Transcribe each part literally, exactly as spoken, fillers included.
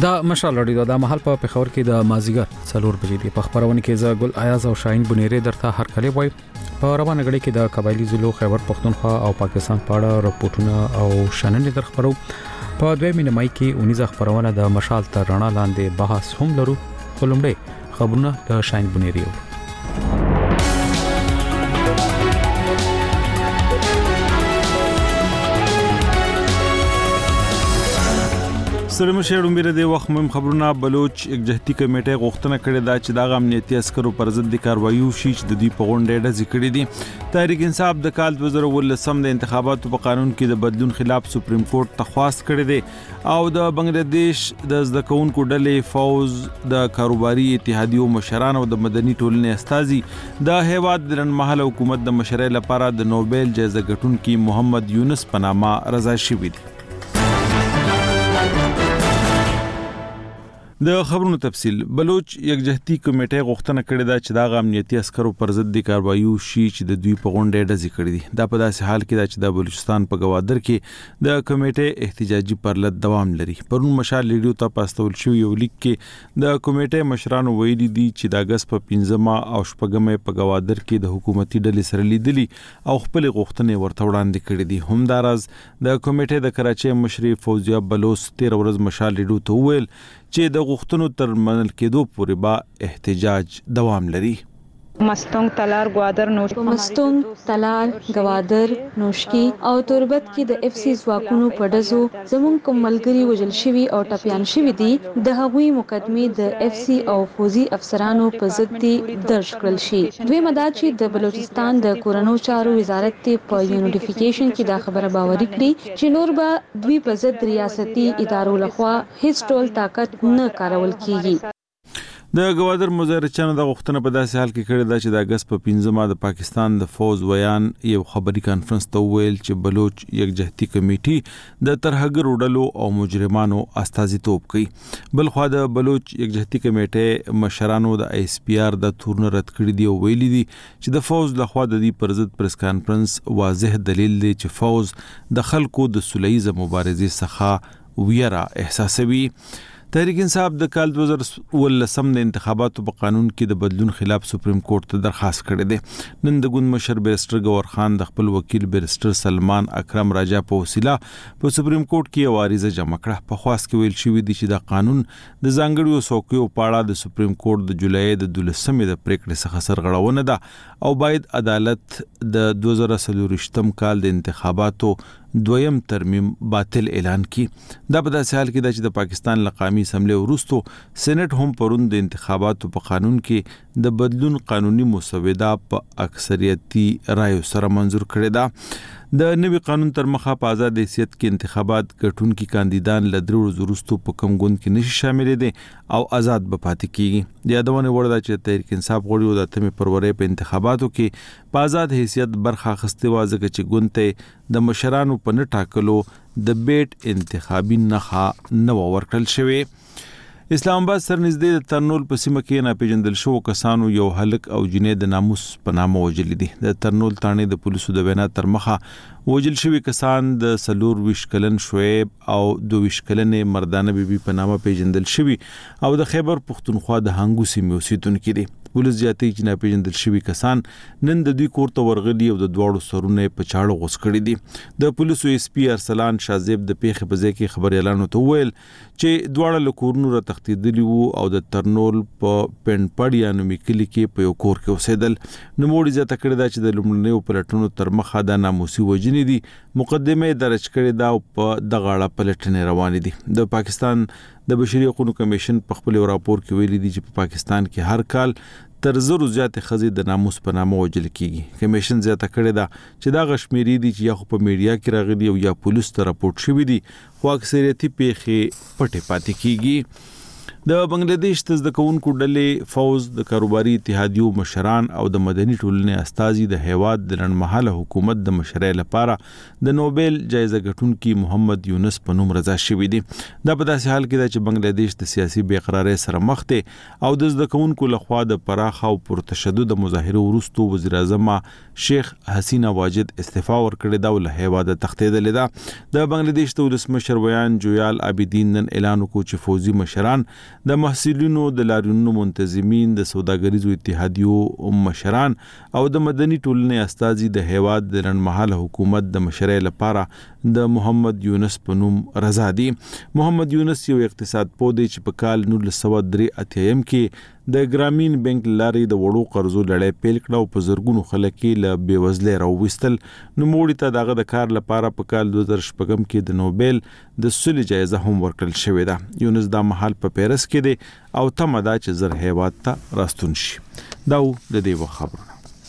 دا مشال لري دا محل په پخور کې د مازیګر څلور بجې دی په خبرونه کې ز ګل ایاز او شاهین بنيري درته هر کله وای په روانه غړي کې د قبایلی ضلع خیبر پختونخوا او پاکستان په اړه راپورټونه او شننې در خبرو په دوه مینه مای کې اونیزه خبرونه د مشال تر رڼا لاندې بحث هم لرو ولومړی خبرونه د شاهین بنيري سره مشر امیر دی وخت مهم خبرونه بلوچ یکجهتي کمیټه غوښتنه کړې ده چې د امنیتي عسکرو پر ضد د کاروایي شي چې د دوی په غونډه ډزې کړې دي تحریک انصاف د کال دوه زره ولسم د انتخاباتو په قانون کې د بدلون خلاف سپریم کورټ ته خواست کړی دی او د بنگلاديش د زده کوونکو ډلې فوز د کاروباري اتحادیو مشران او د مدني ټولنې استازي د هیواد د لنډمهاله حکومت د مشرۍ لپاره د نوبل جایزه ګټونکي محمد یونس په نامه رضا شوی دي د خبرونو تفصیل بلوچ یکجهتي کمیټه غوښتنه کړې ده چې د امنیتي عسکرو پر ضد د کاروایي شي چې د دوی په غونډه ډزې کړې دي دا په داسې حال کې ده چې د بلوچستان په گوادر کې د کمیټه احتجاجي پرلط دوام لري پرون مشال لیډیو ته پاستول شو یو لیک کې د کمیټه مشرانو ویلي دي چې د اگست په پنځمه او شپږمه په گوادر کې د حکومتي ډلې سره لیدلي او خپل غوښتنې ورته وړاندې کړې دي همدارز د کمیټه د کراچۍ مشري فوزیا بلوچ تیر ورځ مشال لیډیو ته ویل چې د غوښتنو تر منل کېدو پورې به احتجاج دوام لري مستونگ تلار گوادر نوشکی مستونگ تلار گوادر نوشکی او تربت کې د اف سی ځواکونو په ډزو زمون کوم ملګری وجل شوی او ټپيان شوی دي د هغوی مقدمه د اف سی او فوزي افسرانو په ضد دي درج کړل شي دوی مدد چې د بلوچستان د کورونو چارو وزارت ته په یونیفیکیشن کې دا خبره باوري کړي چې نور به دوی په ضد ریاستي ادارو لخوا هیڅ ټول طاقت نه کارول کیږي د گوادر مظاهرچیانو د غوښتنه په داسې حال کې کړې ده چې د اگست په پنځمه د پاکستان د فوز ویان یو خبري کانفرنس ته ویل چې بلوچ یکجهتي کمیټي د ترهګر ډلو او مجرمانو استازیتوب کوي بل خو د بلوچ یکجهتي کمیټې مشرانو د ایس پی آر د تورن رد کړی دی او ویلي دي چې د فوز لخوا د دې پر ضد پریس کانفرنس واضح دلیل دی چې فوز د خلکو د سولهییزه مبارزې څخه ویره احساسوي تحریک انصاف د کال دوه زره ولسم د انتخاباتو په قانون کې د بدلون خلاف سپریم کورټ ته درخواست کړی دی نن د ګوند مشر بیرسټر گور خان د خپل وکیل بیرسټر سلمان اکرم راجا په وسیله په سپریم کورټ کې یو عریضه جمع کړه په خواست کې ویل شوی دی چې د قانون د ځانګړیو څوکیو په اړه د سپریم کورټ د جولای د دولسمې د پریکړې څخه سرغړونه ده او باید عدالت د دوه زره څلورویشتم کال د انتخاباتو دویم ترمیم باطل اعلان کی دا په داسې حال کې چې د پاکستان لقامي اسمبلی وروستو سېنات هم پروند د انتخاباتو په قانون کې د بدلون قانوني مسوده په اکثریتي رایو سره منظور کړی دا د نوي قانون تر مخه په آزاد حیثیت کې انتخابات ګټونکي کاندیدان له درو ورځو وروسته په کوم ګوند کې نشي شامل دي او آزاد به پاتې کیږي د یادونه وړ ده چې تحریک انصاف غوړي د اتمې فروری په انتخاباتو کې په آزاد حیثیت برخه اخیستې و ځکه چې ګوند ته د مشرانو په نه ټاکلو د بیټ انتخابي نخښه نه ورکړل شوی اسلام آباد سر نږدې د ترنول په سیمه کې ناپېژندل شو کسانو یو هلک او جنې د ناموس په نامه وژلي دي د ترنول تانې د پولیسو د وینا تر مخه وژل شوی کسان د سلور ویش کلن شعیب او دو ویش کلن مردانه بیبي په نامه پیژندل شوی او د خیبر پختونخوا د هنګو سیمې اوسیدونکو دي پولیس جاتی چې ناپېژندل شوی کسان نن د دوی کور ته ورغلي او د دواړو سرونه په چاړو غوس کړی دي د پولیسو ایس پی ارسلان شازیب د پیښې په ځای کې خبري اعلان وته ویل چې دواړه له کورونو را تښتېدلي وو او د ترنول په پنډپړیا نومي کلي کې په یو کور کې اوسېدل نوموړي زیاته کړې ده چې د لومړنیو پلټنو تر مخه د ناموسي وژنې دي مقدمه درج کړې ده او په دغه اړه پلټنې روانې دي د پاکستان د بشري حقوقو کمیشن په خپل راپور کې ویلي دي چې په پاکستان کې هر کال تر زرو زیات خزي د ناموس په نامه وژل کیږي کمیشن زیاته کړې ده چې دا غشمیري دي چې یا خو په میډیا کې راغلي او یا پولیس ته راپورټ شوی دي خو اکثریتي پیښې پټې پاتې کیږي د بنگلاديش د زده کوونکو ډلې فوز د کاروباري اتحادیو مشران او د مدني ټولنې استازي د هیواد د لنډمهاله حکومت د مشرۍ لپاره د نوبل جایزه ګټونکي محمد یونس په نوم رضا شوی دي. دا په داسې حال کې ده چې بنگلاديش د سیاسي بې قرارۍ سره مخ دی او د زده کوونکو لخوا د پراخه او پرتشدد مظاهرو وروسته وزیر اعظم شیخ حسینه واجد استعفا ورکړې ده او له هیواده تښتېدلې ده. د بنگلاديش د ولسمشر ویان جویال عابدین نن اعلان وکړ چې فوزي مشران د محصلینو د لاریونونو منتظمین د سوداګریزو اتحادیو مشران او د مدني ټولنې استازي د هیواد د لنډمهاله حکومت د مشرۍ لپاره د محمد یونس په نوم رضا دي. محمد یونس یو اقتصاد پوه دی چې په کال نولس سوه درې اتیا کې د ګرامین بانک لارې د وړو قرضو لړۍ پیل کړه او په زرګونو خلک یې له بېوزلۍ راوویستل. نوموړي ته دغه د کار لپاره په کال دوه زره شپږم کې د نوبل د صلح جایزه هم ورکړل شوې ده. یونس دا مهال په پیرس کې دی او تمه ده چې زر هیواد ته راستون شي. دا و د دې وخت خبرونه.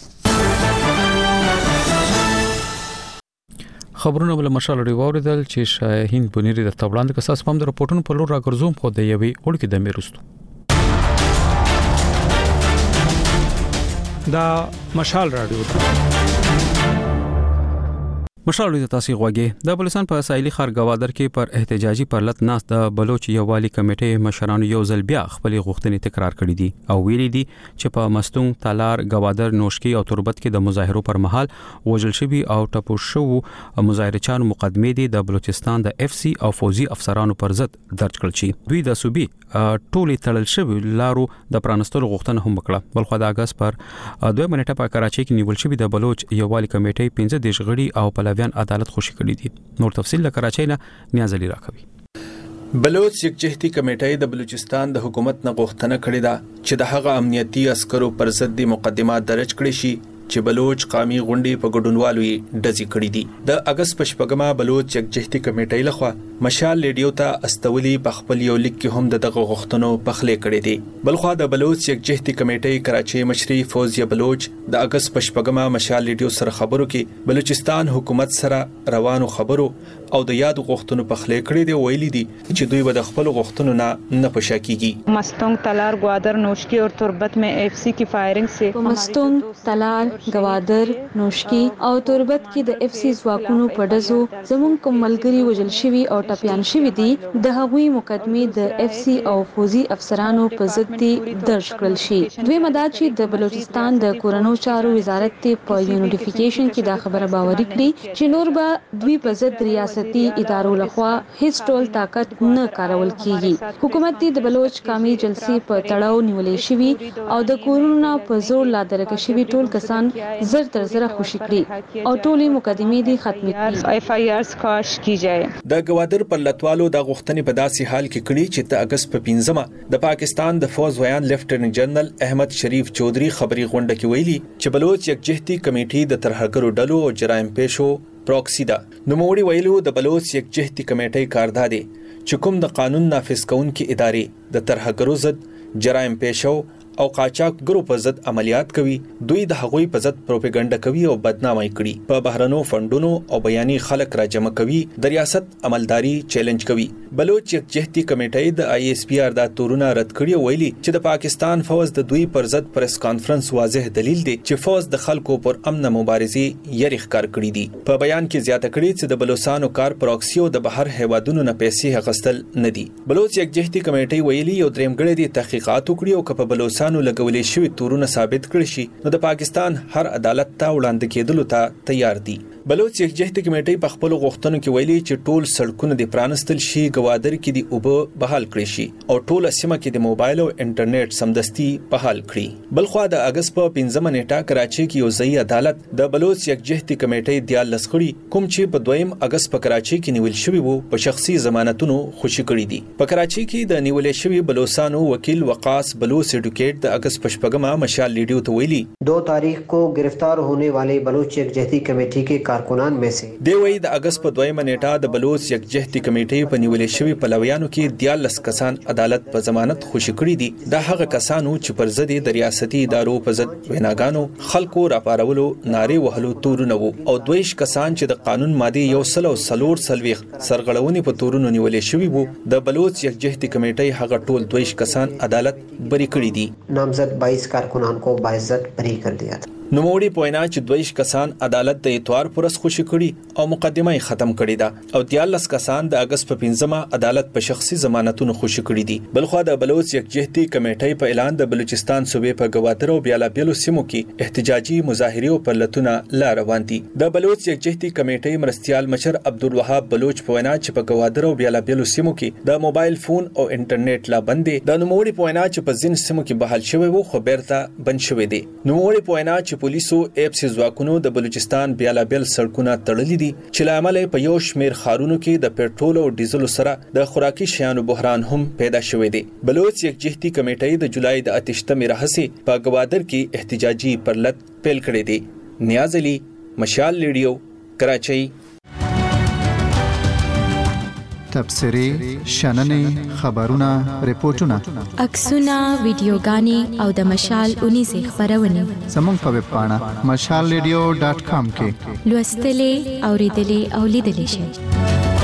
خبرونه بل مشال لري وریدل چې شاهین بنيري د تبلاند کساس پم د رپورټونو په لور راګرځوم خو د یوې وړکې د میرستو دا مشال رادیو مشال د تاسو غوږی د بلوچستان په ساحلي ښار گوادر کې پر احتجاجي پرلط ناس د بلوچ یووالي کمیټې مشرانو یو ځل بیا خپل غوښتنې تکرار کړې دي او ویلي دي چې په مستون تالار گوادر نوشکی او تربت کې د مظاهرو پر مهال وژل شوی او ټپو شو مظاهرچانو مقدمې دي د بلوچستان د اف سی او فوزي افسرانو پر ضد درج کړل شي. دوی د صوبې ټولي تړل شوی لارو د پرانستلو غوښتنه هم وکړه. بل خو د اگست پر دوه منټه په کراچۍ کې نیول شوی د بلوچ یووالي کمیټې پنځه دیش غړي او پلویان عدالت خوشي کړی دي. نور تفصیل له کراچۍ نه نیاز علي راکوي. بلوچ یکجهتي کمیټې د بلوچستان د حکومت نه غوښتنه کړې ده چې د هغه امنیتي عسکرو پر ضد مقدمات درج کړي شي چې بلوچ قومي غونډې په ګډونوالو یې ډزې کړې دي. د اگست په شپږمه بلوچ یکجهتي کمیټې لخوا مشال لیډیو ته استولي په خپل یو لیک کې هم دغه غوښتنو پخلې کړې دي. بلخو د بلوچ یکجهتي کمیټې کراچۍ مشري فوزیه بلوچ د اگست په شپږمه مشال لیډیو سره خبرو کې بلوچستان حکومت سره روانو خبرو او د یاد غوښتنو پخلې کړې دي. ویلي دي چې دوی به د خپل غوښتنو نه نه پشا کیږي. مستونگ تالار گوادر نوشکی اور تربت میں ایف سی کی فائرنگ سے مستونگ تالار گوادر نوشکی او تربت کې د اف سی ځواکونو په ډزو زموږ کوم ملګري وژل شوي او ټپيان شوي دي. د هغوی مقدمې د اف سی او فوزي افسرانو په ضد درج کړل شي. دوی مدد چې د بلوچستان د کورونو چارو وزارت ته په یونیفیکیشن کې دا خبره باوري کړي چې نور به دوی په ضد ریاستي ادارو لخوا هیڅ ډول طاقت نه کارول کیږي. حکومت د بلوچ قومي جلسې په تړاو نیولې شوی او د کورونو په زور لا درکه شوی ټول کسان زر تر زر خوشی کړي او ټولې مقدمې دي ختمې کړي. ایف آئی آرز کاش کی جائے. د گوادر پر لټوالو د غوښتنې په داسې حال کې کړي چې د اگست په پنځمه د پاکستان د فوز ویان لیفټننټ جنرال احمد شریف چودھری خبري غونډه کې ویلي چې بلوچ یکجهتي کمیټې د ترهګرو ډلو او جرایم پیشو پروکسی ده. نوموړي ویلو د بلوچ یکجهتي کمیټې کاردار دي چې کوم د قانون نافذ کوونکې ادارې د ترهګرو ضد جرایم پیشو او قاچاقګرو په ضد عملیات کوي. دوی د هغوی په ضد پروپاګاندا کوي او بدنامي کړي. په بهرنو فندونو او بیاني خلک را جمع کوي. د ریاست عملداري چیلنج کوي. بلوچ یکجهتي کمیټې د آی ایس پی آر د تورونه رد کړي. ویلي چې د پاکستان فوج د دوی پر ضد پریس کانفرنس واضح دلیل دی چې فوج د خلکو پر امن مبارزې یری ښکار کړي دي. په بیان کې زیاته کړي چې د بلوچستانو کار پروکسی او د بهر هیوادونو نه پیسې غستل نه دي. بلوچ یکجهتي کمیټې ویلي یو درېمګړی دي تحقیقات وکړي او په بلوچستان نو لګولې شوی تورونه ثابت کړي شي نو د پاکستان هر عدالت ته وړاندې کېدلو ته تیار دي. بلوچ یکجهتي کمیټې په خپل غوښتنو کې ویلي چې ټول سړکونه د پرانستل شي، گوادر کې د اوبه بحال کړي شي او ټول سیمه کې د موبایل او انټرنیټ سمدستي بحال کړي. بلخو د اگست په پنځمه نیټه کراچۍ کې یو ځای عدالت د بلوچ یکجهتي کمیټې د لسخړي کوم چې په دویم اگست په کراچۍ کې نیول شوی وو په شخصي ضمانتونو خوشی کړي دي. په کراچۍ کې د نیولې شوی بلوچستانو وکیل وقاص بلوچ ایڈوکیٹ د اگست پشپگما مشال لیڈیو تو ویلی دو تاریخ کو گرفتار ہونے والے بلوچ یکجہتی کمیٹی کے कारकुनान में से دی وی د اگست په دویمه نیټه د بلوچ یکجهتي کمیټې په نیولې شوی پلویانو کې دیارلس کسان عدالت په ضمانت خوشي کړي دي. دا هغه کسانو چې پر ضد د ریاستي ادارو په ضد ویناګانو خلکو راپارولو نارې وهلو تورونه وو او دویش کسان چې د قانون ماده یو سل او سلور سلويخ سرغړونې په تورونو نیولې شوی وو. د بلوچ یکجهتي کمیټې هغه ټول دویش کسان عدالت بری کړي دي. नामजद बाईस कारकुनान को बाइज्जत बरी कर दिया था. نوموړي پوینا چې دویش کسان عدالت د اتوار پرس خوشي کړي او مقدمه یې ختم کړې ده او دیارلس کسان د اگست په پنځمه عدالت په شخصي ضمانتونو خوشي کړي دي. بلخو د بلوچ یکجهتي کمیټې په اعلان د بلوچستان صوبې په گوادر او بیلابیلو سیمو کې احتجاجي مظاهره او پرلتونه لا روان دي. د بلوچ یکجهتي کمیټې مرستيال مشر عبدالوهاب بلوچ پوینا چې په گوادر او بیلابیلو سیمو کې د موبایل فون او انټرنیټ لا بندې د نوموړي پوینا چې په ځین سیمو کې بحال شوی وو خو بیرته بند شوی دي. نوموړي پوینا چې پولیسو ایپس ځواکونو د بلوچستان بیلابیل سړکونه تړلي دي چې لامل په یو شمیر خارونو کې د پېټرول او ډیزل سره د خوراکي شیانو بحران هم پیدا شوی دی. بلوچ یکجهتي کمیټې د جولای د اتشتمې راهسي په گوادر کې احتجاجي پرلت پیل کړی دی. نیاز علي، مشال ریډیو، کراچۍ. تبصرې، شننې، خبرونه، ریپورتونه، عکسونه، ویډیوګانې او د مشال اونیزې خبرونه زموږ په ویب پاڼه مشال ریډیو ډاټ کام کې لوستلې، اوریدلې او لیدلې شئ.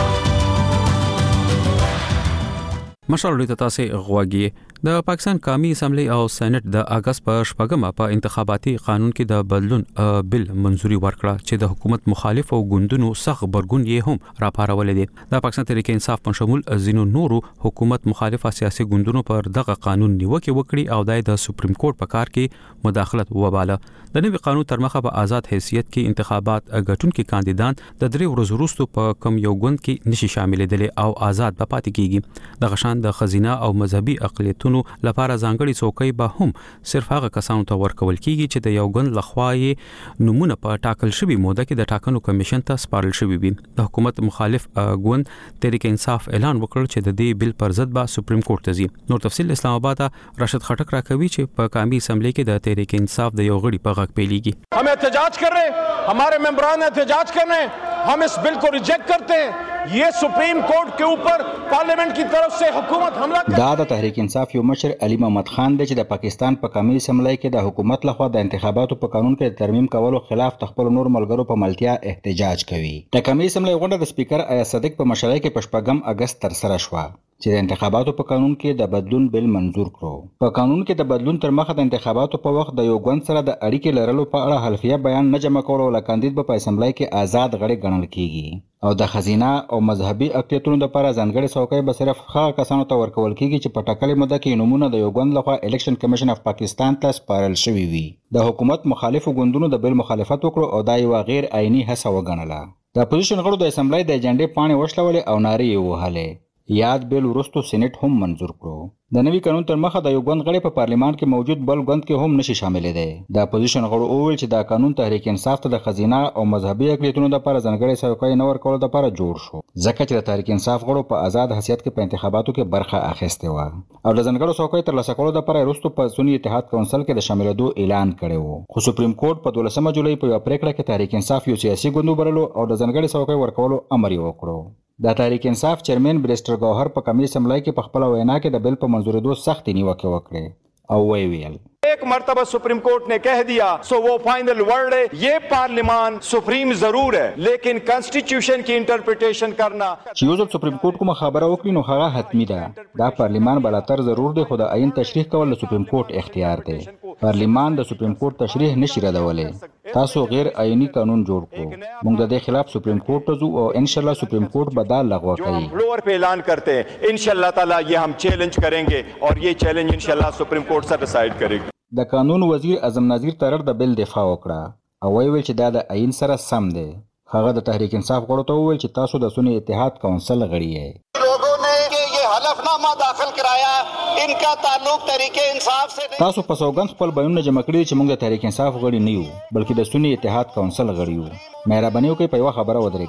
مشال ریډیو تاسو غواګي. د پاکستان قومي اسمبلی او سېنات د اگست په شپږمه په انتخاباتي قانون کې د بدلون بل منځوري ورکړه چې د حکومت مخالف او ګوندونو سخت برګون یې هم راپارول دي. د پاکستان تحریک انصاف په شمول زینو نورو حکومت مخالف سیاسي ګوندونو پر دغه قانون نیوکه وکړي او د سپریم کورټ په کار کې مداخلت وباله. د نوي قانون تر مخه په آزاد حیثیت کې انتخابات غټونکو کاندیدان د درې ورځې وروسته په کم یو ګوند کې نشي شاملېدل او آزاد به پاتې کیږي. د غشان د خزینه او مذهبي اقلیتونو لپاره ځانګړي څوکۍ به هم صرف هغه کسانو ته ورکول کیږي چې د یو ګوند لخوا یې نمونه په ټاکل شوی موده کې د ټاکنو کمیشن ته سپارل شوی وي. د حکومت مخالف ګوند تحریک انصاف اعلان وکړ چې د دې بل پر ضد به سپریم کورټ ته ځي. نور تفصیل اسلام آباد راشد خټک راکوي چې په قومي اسمبلی کې د تحریک انصاف د یو غړي په غږ پیلېږي. हम एहतजाज कर रहे हैं, हमारे मेंबरान एहतजाज कर रहे हैं, हम इस बिल को रिजेक्ट करते हैं. ये सुप्रीम कोर्ट के ऊपर पार्लियामेंट की तरफ से हुकूमत हमला دا د تحریک انصاف یو مشر علي محمد خان دی چې د پاکستان په قومي اسمبلی کې د حکومت لخوا د انتخاباتو په قانون کې د ترمیم کولو خلاف خپل نور ملګرو په ملتیا احتجاج کوي. د قومي اسمبلی غونډه د سپیکر ایاز صدیق په مشرۍ کې په شپږم اگست تر سره شوه چې د انتخاباتو په قانون کې د بدلون بل منظور کړو. په قانون کې د بدلون تر مخه د انتخاباتو په وخت د یو ګوند سره د اړیکې لرلو په اړه حلفیه بیان نه جمع کول او کاندید په اسمبلی کې آزاد غړي ګڼل کیږي او د خزینه او مذهبي اقلیتونو لپاره ځانګړي څوکۍ به صرف هغه کسانو ته ورکول کیږي چې په ټاکلې موده کې نمونه د یو ګوند لخوا الیکشن کمیشن اف پاکستان ته سپارل شوی وي. د حکومت مخالفو ګوندونو د بل مخالفت وکړو او دا یو غیر عیني هڅه وګڼله. د اپوزیشن غړو د اسمبلی د ایجنډې پاڼې وشلولې او نارې یې وهلې. یاد بیل وروسته سېنات هم منظور کړو. د نوي قانون تر مخه د یو ګوند غړي په پارلیمان کې موجود بل ګوند کې هم نشي شاملې دي. د اپوزیشن غړو وویل چې دا قانون تحریک انصاف ته د خزینه او مذهبي اقلیتونو لپاره ځانګړي څوکۍ نه ورکول لپاره جوړ شو ځکه چې د تحریک انصاف غړو په آزاد حیثیت کې په انتخاباتو کې برخه اخیستې و او د ځانګړو څوکۍ ترلاسه کولو لپاره وروسته په سنی اتحاد کونسل کې د شاملېدو اعلان کړی و. خو سپریم کورټ په دولسمه جولای په یو پریکړه کې تحریک انصاف یو سیاسي ګوند وبللو او د ځانګړي څوکۍ ورکولو امر یې وکړو. د تحریک انصاف چیرمن بریسټر گوهر په قومي اسمبلی کې په خپل وینا کې د بل په منظورېدو سخت نیوکه وکړه او وی ویل एक मर्तबा सुप्रीम कोर्ट ने कह दिया सो वो फाइनल वर्ड है. ये पार्लियामान सुप्रीम जरूर है लेकिन कॉन्स्टिट्यूशन की इंटरप्रिटेशन करना چې یو ځل سپریم کورټ کومه خبره وکړي نو هغه حتمی ده. دا پارلیمان بلاتر ضرور دی خو د عین تشریح کول د سپریم کورټ اختیار دی. پارلیمان د سپریم کورټ تشریح نشي ردولی. تاسو غیر عیني قانون جوړ کړو. موږ د دې خلاف سپریم کورټ ته ځو او ان شاء الله سپریم کورټ به دا لغوه کوي. فلور पे ऐलान करते हैं इंशाल्लाह ताला ये हम चैलेंज करेंगे और ये चैलेंज इंशाल्लाह सुप्रीम कोर्ट से डिसाइड करेगी. د قانون وزیر اعظم نظیر ترر د بل دفاع وکړه او ویل چې دا د عین سره سم دی. هغه د تحریک انصاف غړو ته وویل چې تاسو د سنی اتحاد کونسل غړي یې. لوگوں نے یہ حلفنامہ داخل کرایا ان کا تعلق تحریک انصاف سے نہیں. تاسو په سوګند خپل بیانونه جمع کړي چې موږ د تحریک انصاف غړي نه یو بلکې د سنی اتحاد کونسل غړي یو. مهرباني وکړئ په یو خبره ودرېږئ.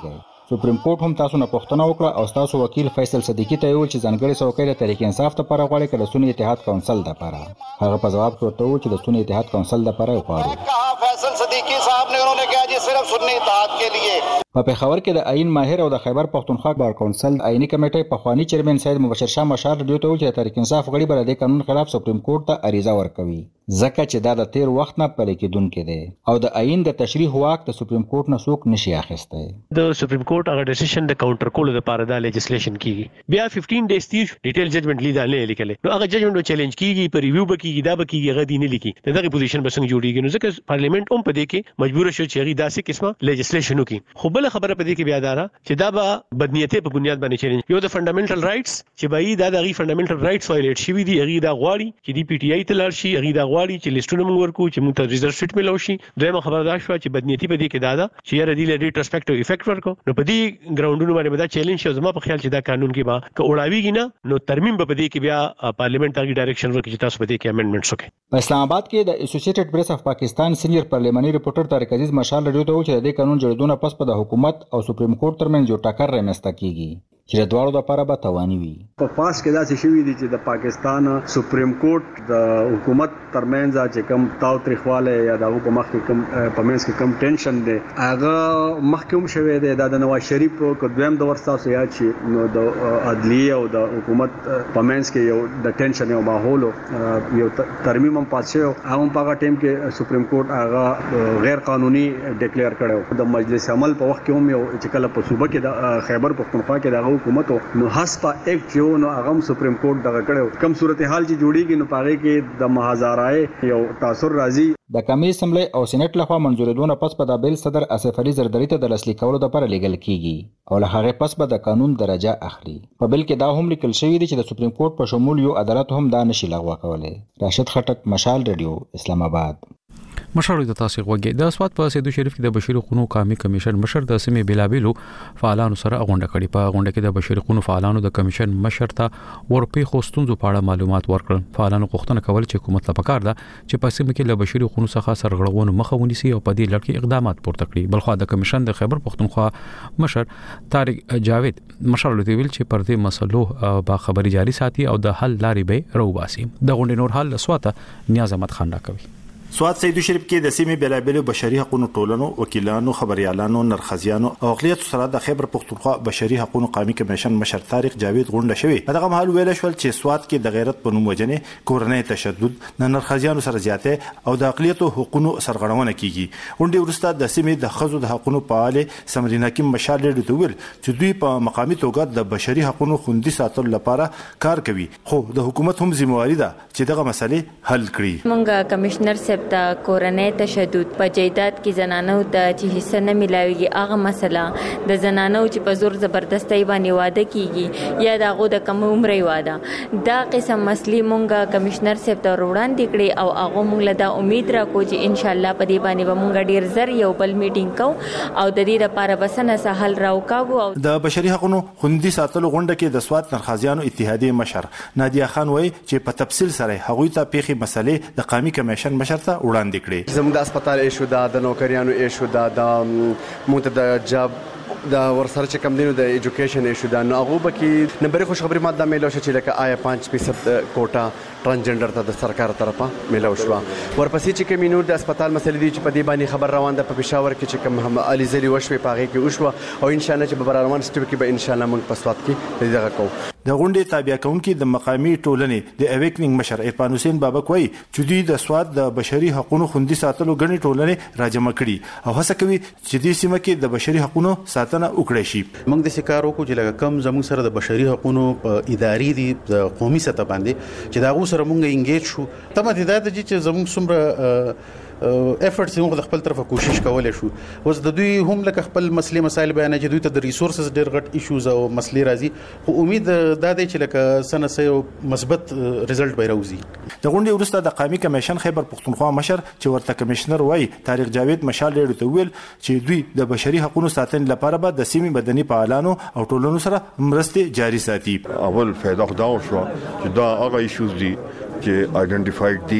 سپریم کورټ هم تاسو نه پوښتنه وکړه او تاسو وکیل فیصل صدیقی ته ویل چې ځانګړي څوکۍ د تحریک انصاف لپاره غواړي که د سنی اتحاد کونسل لپاره. هغه په جواب کې ورته وویل چې د سنی اتحاد کونسل لپاره یې غواړو. फैसल सदीकी साहब ने उन्होंने कहा जी सिर्फ सुन्नी इत्तेहाद के लिए. په پېښور کې د آئین ماهر او د خیبر پښتونخوا بار کونسل آئینی کمیټې پخوانی چیرمن سید مبشر شاه مشال رادیو ته ویل چې تحریک انصاف غړي بر د قانون خلاف سپریم کورټ ته عریضه ورکوي ځکه چې دا د تیر وخت نه پلي کېدونکې دی او د آئین د تشریح واک د سپریم کورټ نه څوک نشي اخیستی. د سپریم کورټ هغه ډیسیژن د کاونټر کولو لپاره د لیجسلیشن کیږي بیا پندرہ ډیز تیر ډیټیل ججمنٹ لیدا نه لیکل نو هغه ججمنٹ چیلنج کیږي پر ریویو بکیږي دا بکیږي هغه دی نه لیکي دغه پوزیشن به څنګه جوړیږي نو ځکه پارلیمنت هم په دې کې مجبور شو چې هغه داسې قسمه لیجسلیشن وکړي. خو بل خبره په دې کې بیا دارا چې دا به بدنیته په بنیاد باندې چیلنج یو د فندامنټل رائټس چې به دا د فندامنټل رائټس وایلیټ شوی دی هغه دا غواړي چې دی پی ټی آی ته لاړ شي هغه دا غواړي چې لیستونه ورکو چې موږ ته ریزرو سیټ ملو شي. دویمه خبره دا شو چې بدنیتی په دې کې دا ده چې یاره دی لري ریټروسپیکټیو افیکټ ورکو نو په دې ګراوندونو باندې دا چیلنج شو. زما په خیال چې دا قانون کې با ک اوړاویږي نه نو ترمیم په دې کې بیا پارلیمنت ته ډایرکشن ورکړي چې تاسو په دې کې امندمنټس وکړي. په اسلام آباد کې د اسوسییټډ پریس اف پاکستان سینیئر پارلیماني ریپورټر طارق عزیز مشال رادیو ته وویل چې د قانون جوړېدو پس په د حکومت او سپریم کورټ ترمنځ یو ټکر رامنځته کیږي چې د دواړو لپاره به تاواني وي. په پاس کې داسې شوي دي چې د پاکستان سپریم کورټ د حکومت ترمنځ چې کم تاو تریخواله یا د په مخ کې کم په منځ کې کم ټینشن دی هغه محکوم شوی دی د نواز شریف په دویم دور تاسو یا چې نو د عدلیه او د حکومت په منځ کې یو د ټینشن یو ماحول یو ترمیم هم پات شو هغه په هغه ټیم کې سپریم کورټ هغه غیر قانوني ډیکلیئر کړو. د مجلس عمل په وخت کې هم یو چې کله په صوبه کې د خیبر پختونخوا کې د حکومت نو حسب ایکټ جو نو هغه سپریم کورټ دغه کړو کم صورتحال چې جوړیږي نو پاره کې د محاذارای یو تاثر راځي. د قومي اسمبلی او سېنات لخوا منځورېدونه پس په د بیل صدر اسف علي زرداری ته د لاسلیک کولو لپاره لیږل کیږي او له هغه پس به د قانون درجه اخلي. په بیل کې دا هم لیکل شوی دی چې د سپریم کورټ په شمول یو عدالت هم دا نشي لغوه کولی. راشد خټک مشال رادیو اسلام آباد. مشر د تاسو غوږی د اسوات په سیدو شریف کې د بشیر قونو قومي کمیشن مشر د سیمې بلابلو فعالانو سره غونډه کړې. په غونډه کې د بشیر قونو فعالانو د کمیشن مشر ته ورپی خوستونزو په اړه معلومات ورکړل. فعالانو غوښتنه کول چې حکومت لپاره کار ده چې په سیمه کې له بشیر قونو څخه سرغړونو مخه ونیسي او په دې لړ کې اقدامات پورته کړي. بلخو د کمیشن د خیبر پښتونخوا مشر طارق جاوید مشر له ویل چې پر دې مسلو با خبري جاري ساتي او د حل لارې به روباسي. د غونډې نور حل اسواته نیاز احمد خان راکوي. سواد سیدو شریف کې د سیمې بلابلو بشري حقوقو ټولنو وکیلانو خبريالانو نرخزیانو او اقلیت سره د خیبر پښتونخوا بشري حقوقو قومي کمیشن مشر طارق جاوید غونډه شوی. دغه مهال ویل شو چې سواد کې د غیرت په نوم وجنې کورنۍ تشدد د نرخزیانو سره زیاته او د اقلیت حقوقو سرغړونه کیږي. غونډه ورسته د سیمې د خزو د حقوقو فعال سمرینا کې مشال لري ته ویل چې دوی په مقامي توګه د بشري حقوقو خوندي ساتلو لپاره کار کوي خو د حکومت هم ذمہواری ده چې دغه مسلې حل کړي. مونږه کمشنر صاحب ته کورنۍ تشدد په جیدات کې زنانو ته چې حصہ نه ملاويږي هغه مسله د زنانو چې په زور زبردستۍ باندې واده کیږي یا دغه د کم عمرې واده دا قسم مسلې مونږه کمشنر صاحب ته وړاندې کړې او هغه مونږ له دا امید راکو چې ان شاء الله په دې باندې به مونږ ډیر زر یو بل میټینګ کوو او د دې لپاره بسنه سهل راوکاو. د بشري حقوقو خوندي ساتلو غونډه کې د سواد نرخزیانو اتحادیه مشر نادیا خان وایي چې په تفصیل سره هغوی ته پیخي مسلې د قومي کمیشن مشر ته وړاندې زموږ د هسپتال ایشو دا د نوکریانو ایشو دا د موږ ته د جاب دا ورسره چې کم دینو د ایجوکیشن ایشو دا نو هغه به کې نمبر خوش خبري ماده ملو شي چې لکه آیا پنځه فیصد کوټا ترانسجندر ته د سرکار طرفه ملو شو. ورپسې چې کمینور د هسپتال مسلې دي چې په دې باندې خبر روان ده په پېښور کې چې کم هم علي زلی وشوي پاغه کې وشو او ان شاء الله چې په روان ستو کې به ان شاء الله موږ په سواد کې دغه کوو. د غونډې تابع کونکي د مقامی ټولنې د اویکنینګ مشر عرفان حسین بابک وایي چې دوی د سواد د بشري حقوقو خوندي ساتلو غني ټولنې راجمع کړي او هڅه کوي چې دې سیمه کې د بشري حقوقو ساتنه وکړي شي. موږ د سکارو کو چې لکه کم زموږ سره د بشري حقوقو په اداري دي د قومي سطح باندې چې دا غو سره موږ انګیج شو تمه دي دا چې زموږ څومره افورټس موږ د خپل طرفه کوشش کولای شو اوس د دوی هم لکه خپل مسلې مسایل بیان چې دوی ته د ریسورسز ډېر غټ ایشوز او مسلې راځي خو امید دا دی چې لکه سنه سه مثبت ریزلټ به راوځي. د غونډې وروسته د قومي کمیشن خیبر پښتونخوا مشر چې ورته کمشنر وای طارق جاوید مشال لري ته ویل چې دوی د بشري حقوقو ساتنې لپاره به د سیمې مدني فعالانو او ټولنو سره مرستې جاري ساتي. اول فائدہ خدا شو چې دا هغه ایشوز دي چې آئیډنټیفاید دي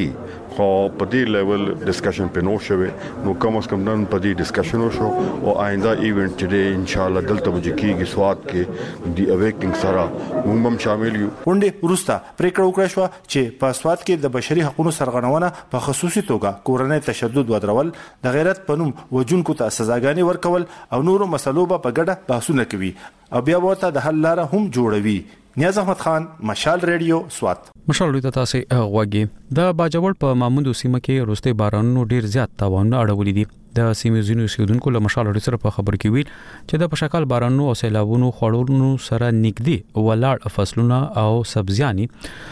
خو په دې لیول ډسکشن په نو شوه نو کوم اس کوم نن په دې ډسکشن وشو او آینده ایونت چې ان شاء الله دلته وځي کیږي سواد کې دی اویکنګ سره موږ هم شامل یو. ونډه ورستا پریکړه وکړه شو چې په سواد کې د بشري حقوقو سرغړونه په خصوصي توګه کورنۍ تشدد ودرول د غیرت پنوم وجونکو ته سزاګانې ورکول او نورو مسلو په ګډه بحثونه کوي او بیا ورته د حل لاره هم جوړوي. نیاز احمد خان، مشال ریډیو، سوات. مشال ریډیو تاسو غوږی د باجوړ په ماموندو سیمه کې روسته بارانونو ډیر زیات تاوانونه اړولې دي. د سیمې ځینو اوسیدونکو له مشال ریډیو سره په خبر کې ویل چې د پشکال بارانونو او سیلابونو خړولونو سره نږدې ولاړ فصلونه او سبزياني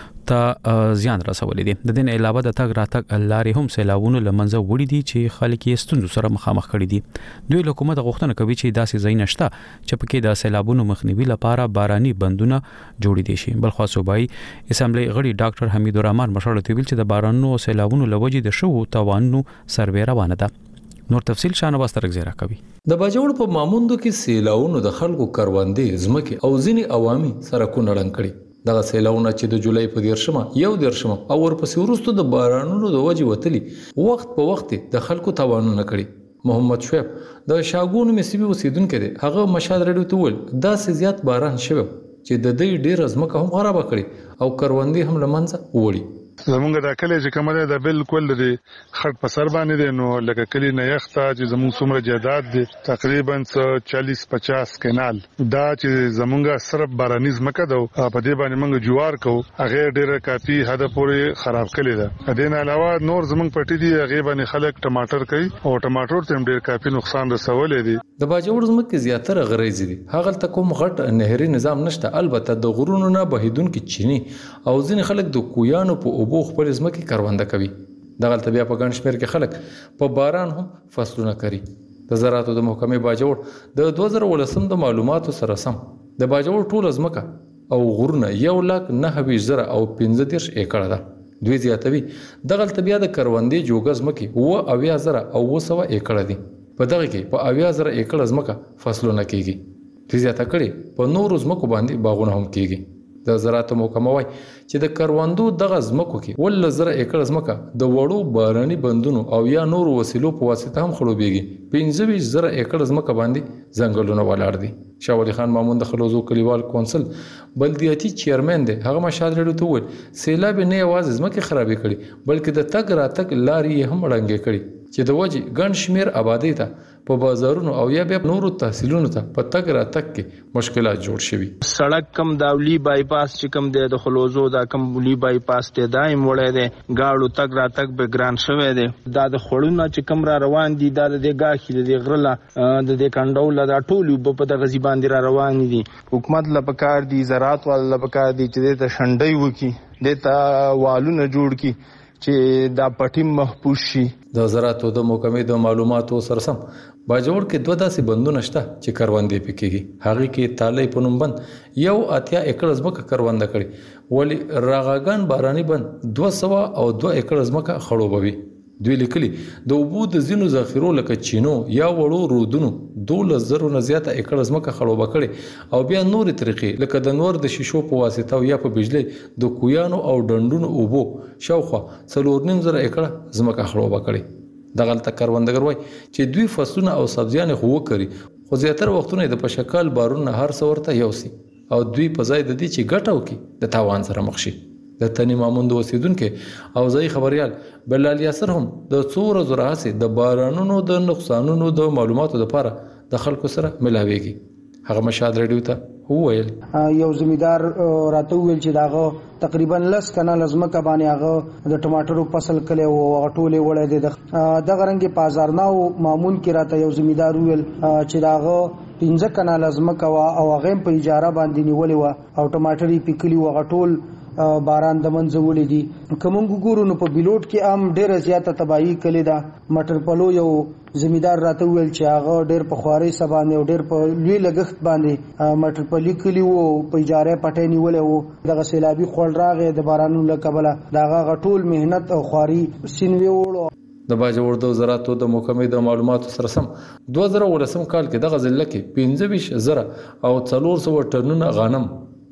ته زیان رسولې دي. د دې علاوه د تګ راتګ لارې هم سیلابونو لمنځه وړي دي چې خلک یې ستوندو سره مخامخ کړي دي. دوی حکومت غوښتنه کوي چې داسې ځای نشته چې پکې د سیلابونو مخنیوي لپاره باراني بندونه جوړ دي شي. بلخو صوبایي اسمبلی غړي ډاکټر حمید الرحمن مشال ته ویل چې د بارانونو او سیلابونو لوجې د شو توانونو سروې روانه ده. نور تفصیل شانواز ترک زیرا کوي. د باجوړ په ماموندو کې سیلاونو د خلکو کروندې زمکه او ځینی عوامي سرکونه ړنګ کړي. دغه سیلاونه چې د جولای په دیرشمه یو دیرشمه او ورپسې وروسته د بارانونو د وجې وتلي وخت په وخت د خلکو تاوانونه کړي. محمد شعیب د شاګون مصیبي اوسیدونکو دی، هغه مشال ریډیو ته ویل دا سې زیات باران شوه چې د دې ډیر ازمکه هم خراب کړي او کروندې هم لمنځه وړي. زمونږ د کلی چې کومه ده بالکل د خټ په سر باندې دی، نو لکه کلی نه یخته چې زمونږ څومره جیداد دی تقریبا چالیس پچاس کینال دا چې زمونږ صرف باراني ځمکه ده په دې باندې موږ جوار کوو هغه ډیره کافي حد پورې خراب کړي ده. د دې علاوه نور زمونږ پټي دي هغه باندې خلک ټماټر کوي او ټماټر ته ډیر کافي نقصان رسولې دي. د باجوړ ځمکه زیاتره غریزي دي، هغه ته کوم غټ نهري نظام نشته، البته د غرونو نه بهیدونکو چینی او ځین خلک د کویانو په اوبو خپل ځمکې کرونده کوي. دغه بیا په ګڼ شمېر کې خلک په باران هم فصلونه کوي. د زراعتو د محکمې باجوړ د دوه زره ولسم د معلوماتو سره سم د باجوړ ټول ځمکه او غرونه یو لک نهه ویشت زره او پنځه دېرش ایکړه ده. دوی زیاتوي دغه بیا د کروندې جوګه ځمکې اوه اویا زره او اوه سوه ایکړه دي. په دغه کې په اویا زره ایکړه ځمکه فصلونه کیږي. دوی زیاته کړي په نورو ځمکو باندې باغونه هم کیږي. د زراعت محکمه وايي چې د کروندو دغه ځمکو کې ول زره ایکړه ځمکه د وړو باراني بندونو او یا نورو وسیلو په واسطه هم خړوبېږي. پنځه ویشت زره ایکړه ځمکه باندې ځنګلونه ولاړ دي. شاه ولی خان مامون د خلوزو کلیوال کونسل بلدیاتي چیرمن دی، هغه مشال ریډیو ته ویل سیلاب نه یوازې ځمکې خرابې کړي بلکې د تګ راتګ لارې هم ړنګې کړي چې د وجې ګڼ شمېر آبادۍ ته په بازارونو او یا بیا نورو تحصیلونو ته په تګ راتګ کې مشکلات جوړ شوي. سړک کم داولی بایپاس چې کم دی د خلوزو دا کم ولي بایپاس ته دایم وړی دی، گاړو تګ راتګ به ګران شوی دی. دا د خړونه چې کم را روان دي دا د غاخې د غرله د دې کندول دا ټول په د غزي باندې را روان دي. حکومت لپاره دي زراعت ول لپاره دي چې د شنډي وکي د تا والونه جوړ کی چې دا پټي محفوظ شي. د زراعت د محکمې د معلوماتو سره سم باجوړ کې دوه داسې بندونه شته چې کروندې پکېږي. هغه کې تالې په نوم بند یو اتیا ایکړه ځمکه کرونده کړي، ولی راغاګان باراني بند دوه سوه او دوه ایکړه ځمکه خړوبوي. دوی لیکلي د اوبو د ځینو ذخیرو لکه چینو یا وړو رودونو دولس زرو نه زیاته ایکړه ځمکه خړوبه کړي او بیا نورې طریقې لکه د نور د شیشو په واسطه او یا په بجلی د کویانو او ډنډونو اوبو شاوخوا څلور نیم زره ایکړه ځمکه خړوبه کړي. دغه تل کروندګر وای چې دوی فصلونه او سبزیان خو وکړي خو زیاتره وختونه د پشکال بارونه هر څورته یوسي او دوی په ځای د دې چې ګټه وکړي د تاوان سره مخ شي. د تنی ماموند اوسیدونکو او ځای خبريال بلال یاسر هم د څوره زره هسي د بارانونو د نقصانونو د معلوماتو لپاره د خلکو سره ملاويږي. هغه مشال ریډیو ته وویل یو زمیدار راته ویل چې داغه تقریبا لس کنال ازمکه باندې هغه د ټماټرو فصل کړي او ټوله وړي د دغه رنګ پازارناو مامون کې راته یو زمیدار ویل چې داغه پنځه کنال ازمکه او هغه په اجاره باندې نیولې و او ټماټري پکلی و غټول باران د منځ وړي دي. کوم ګورو نو په بیلوټ کې ام ډیره زیاته تباہی کړي دا. مټر پلو یو زمیدار راته ویل چې هغه ډیر په خواري سبانه او ډیر په لوی لګښت باندې مټر پلی کلی وو په اجاره پټې نیولې وو. دغه سیلابي خول راغې د بارانونو له کبله داغه غټول مهنت او خواري سینوي وړو. د باجوړ د زراعت د محکمې د معلوماتو سره سم دوه زره ولسم کال کې دغه ضلع کې پنځه ویشت زره او څلور سوه ټنونه غنم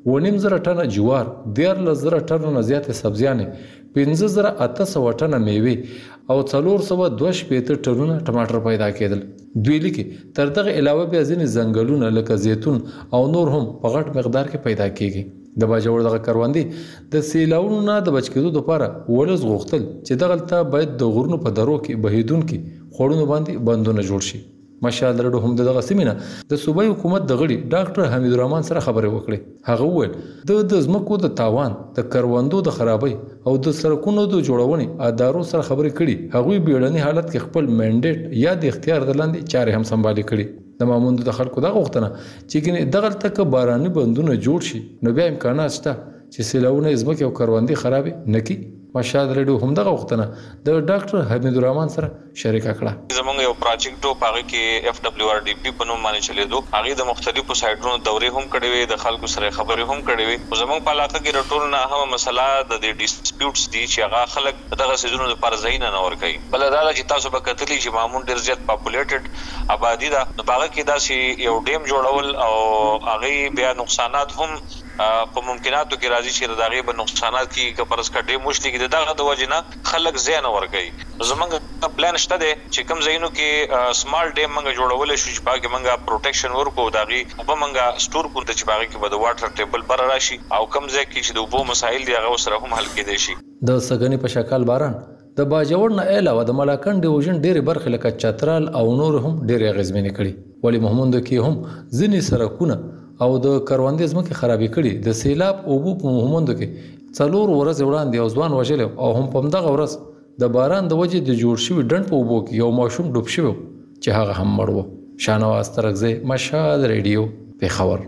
ونیم زره ټنه جوار، دیارلس زره ټنو نه زیاتې سبزیانې، پنځه زره اته سوه ټنه میوې او څلور سوه دوه شپېته ټنونه ټماټر پیدا کېدل. دوی لیکي تر دغه علاوه بیا ځینې ځنګلونه لکه زیتون او نور هم په غټ مقدار کې پیدا کېږي. د باجوړ دغه کروندې د سیلاونو نه د بچ کېدو لپاره ولس غوښتل چې دغلته باید د غرونو په درو کې بهیدونکي خوړونو باندې بندونه جوړ شي. مشال رډو هم دغه سیمینه د صوبایي حکومت د غړي ډاکټر حمید الرحمن سره خبرې وکړې. هغه وویل د د ځمکو د تاوان، د کروندو د خرابۍ او د سړکونو د جوړونې ادارو سره خبرې کړي. هغوی بیړني حالت کې خپل منډیټ یا د اختیار د لاندې چارې هم سمبالي کړي. د ماموندو د خلکو دغه غوښتنه چې ګنې دغلته که باراني بندونه جوړ شي نو بیا امکانات شته چې سیلاونه ځمکې او کروندې خرابې نه کړي. مشال رډو هم دغه غوښتنه د ډاکټر حمید الرحمن سره شریکه کړه. زمونږ یو پروجیکټ په هغه کې اف دبليو ار ډي پی په نوم باندې چلیدو. هغه د مختلفو سایټونو دورې هم کړې وي، د خلکو سره خبرې هم کړې وي. زمونږ په علاقه کې رټول نه هم مسله د ډیسپیوټس دي چې هغه خلک دغه سيزونو لپاره ځای نه نور کوي. بل دا چې تاسو به کتلی چې مامون ډیر زیات پاپولیټډ آبادی ده، نو هغه کې دا چې یو ډیم جوړول او هغه بیا نقصانات هم په ممکناتو کې راځي چې دغه به نقصانات کې که پرس کډې مشتي کې دغه د وجنه خلک زین ورګي. زمونږ پلان شته دی چې کوم ځایونو کې سمال ډیم منګه جوړول شي چې باګه منګه پروټیکشن ورکو دغه وب منګه سٹور کو ته چې باګه کې به د واټر ټیبل بر راشي او کوم ځای کې چې د وبو مسایل دی هغه سره هم حل کېدي شي. د سګنی په شکل باران د باجوړ نه علاوه د ملاکن ډیویژن ډېر برخې لکه چترال او نور هم ډېر اغیزمنې کړي. ولی محمود کې هم ځینې سرکونه او د کروندې ځمکې خرابې کړي. د سیلاب اوبو په محمود کې څلور ورځې وړاندې یو ځوان وژل او هم په دغه ورځ د باران د وجې د جوړ شوی ډنډ په اوبو کې یو ماشوم ډوب شوی چې هغه هم مړ و. شانواز ترغزه، مشال ریډیو، پیښور.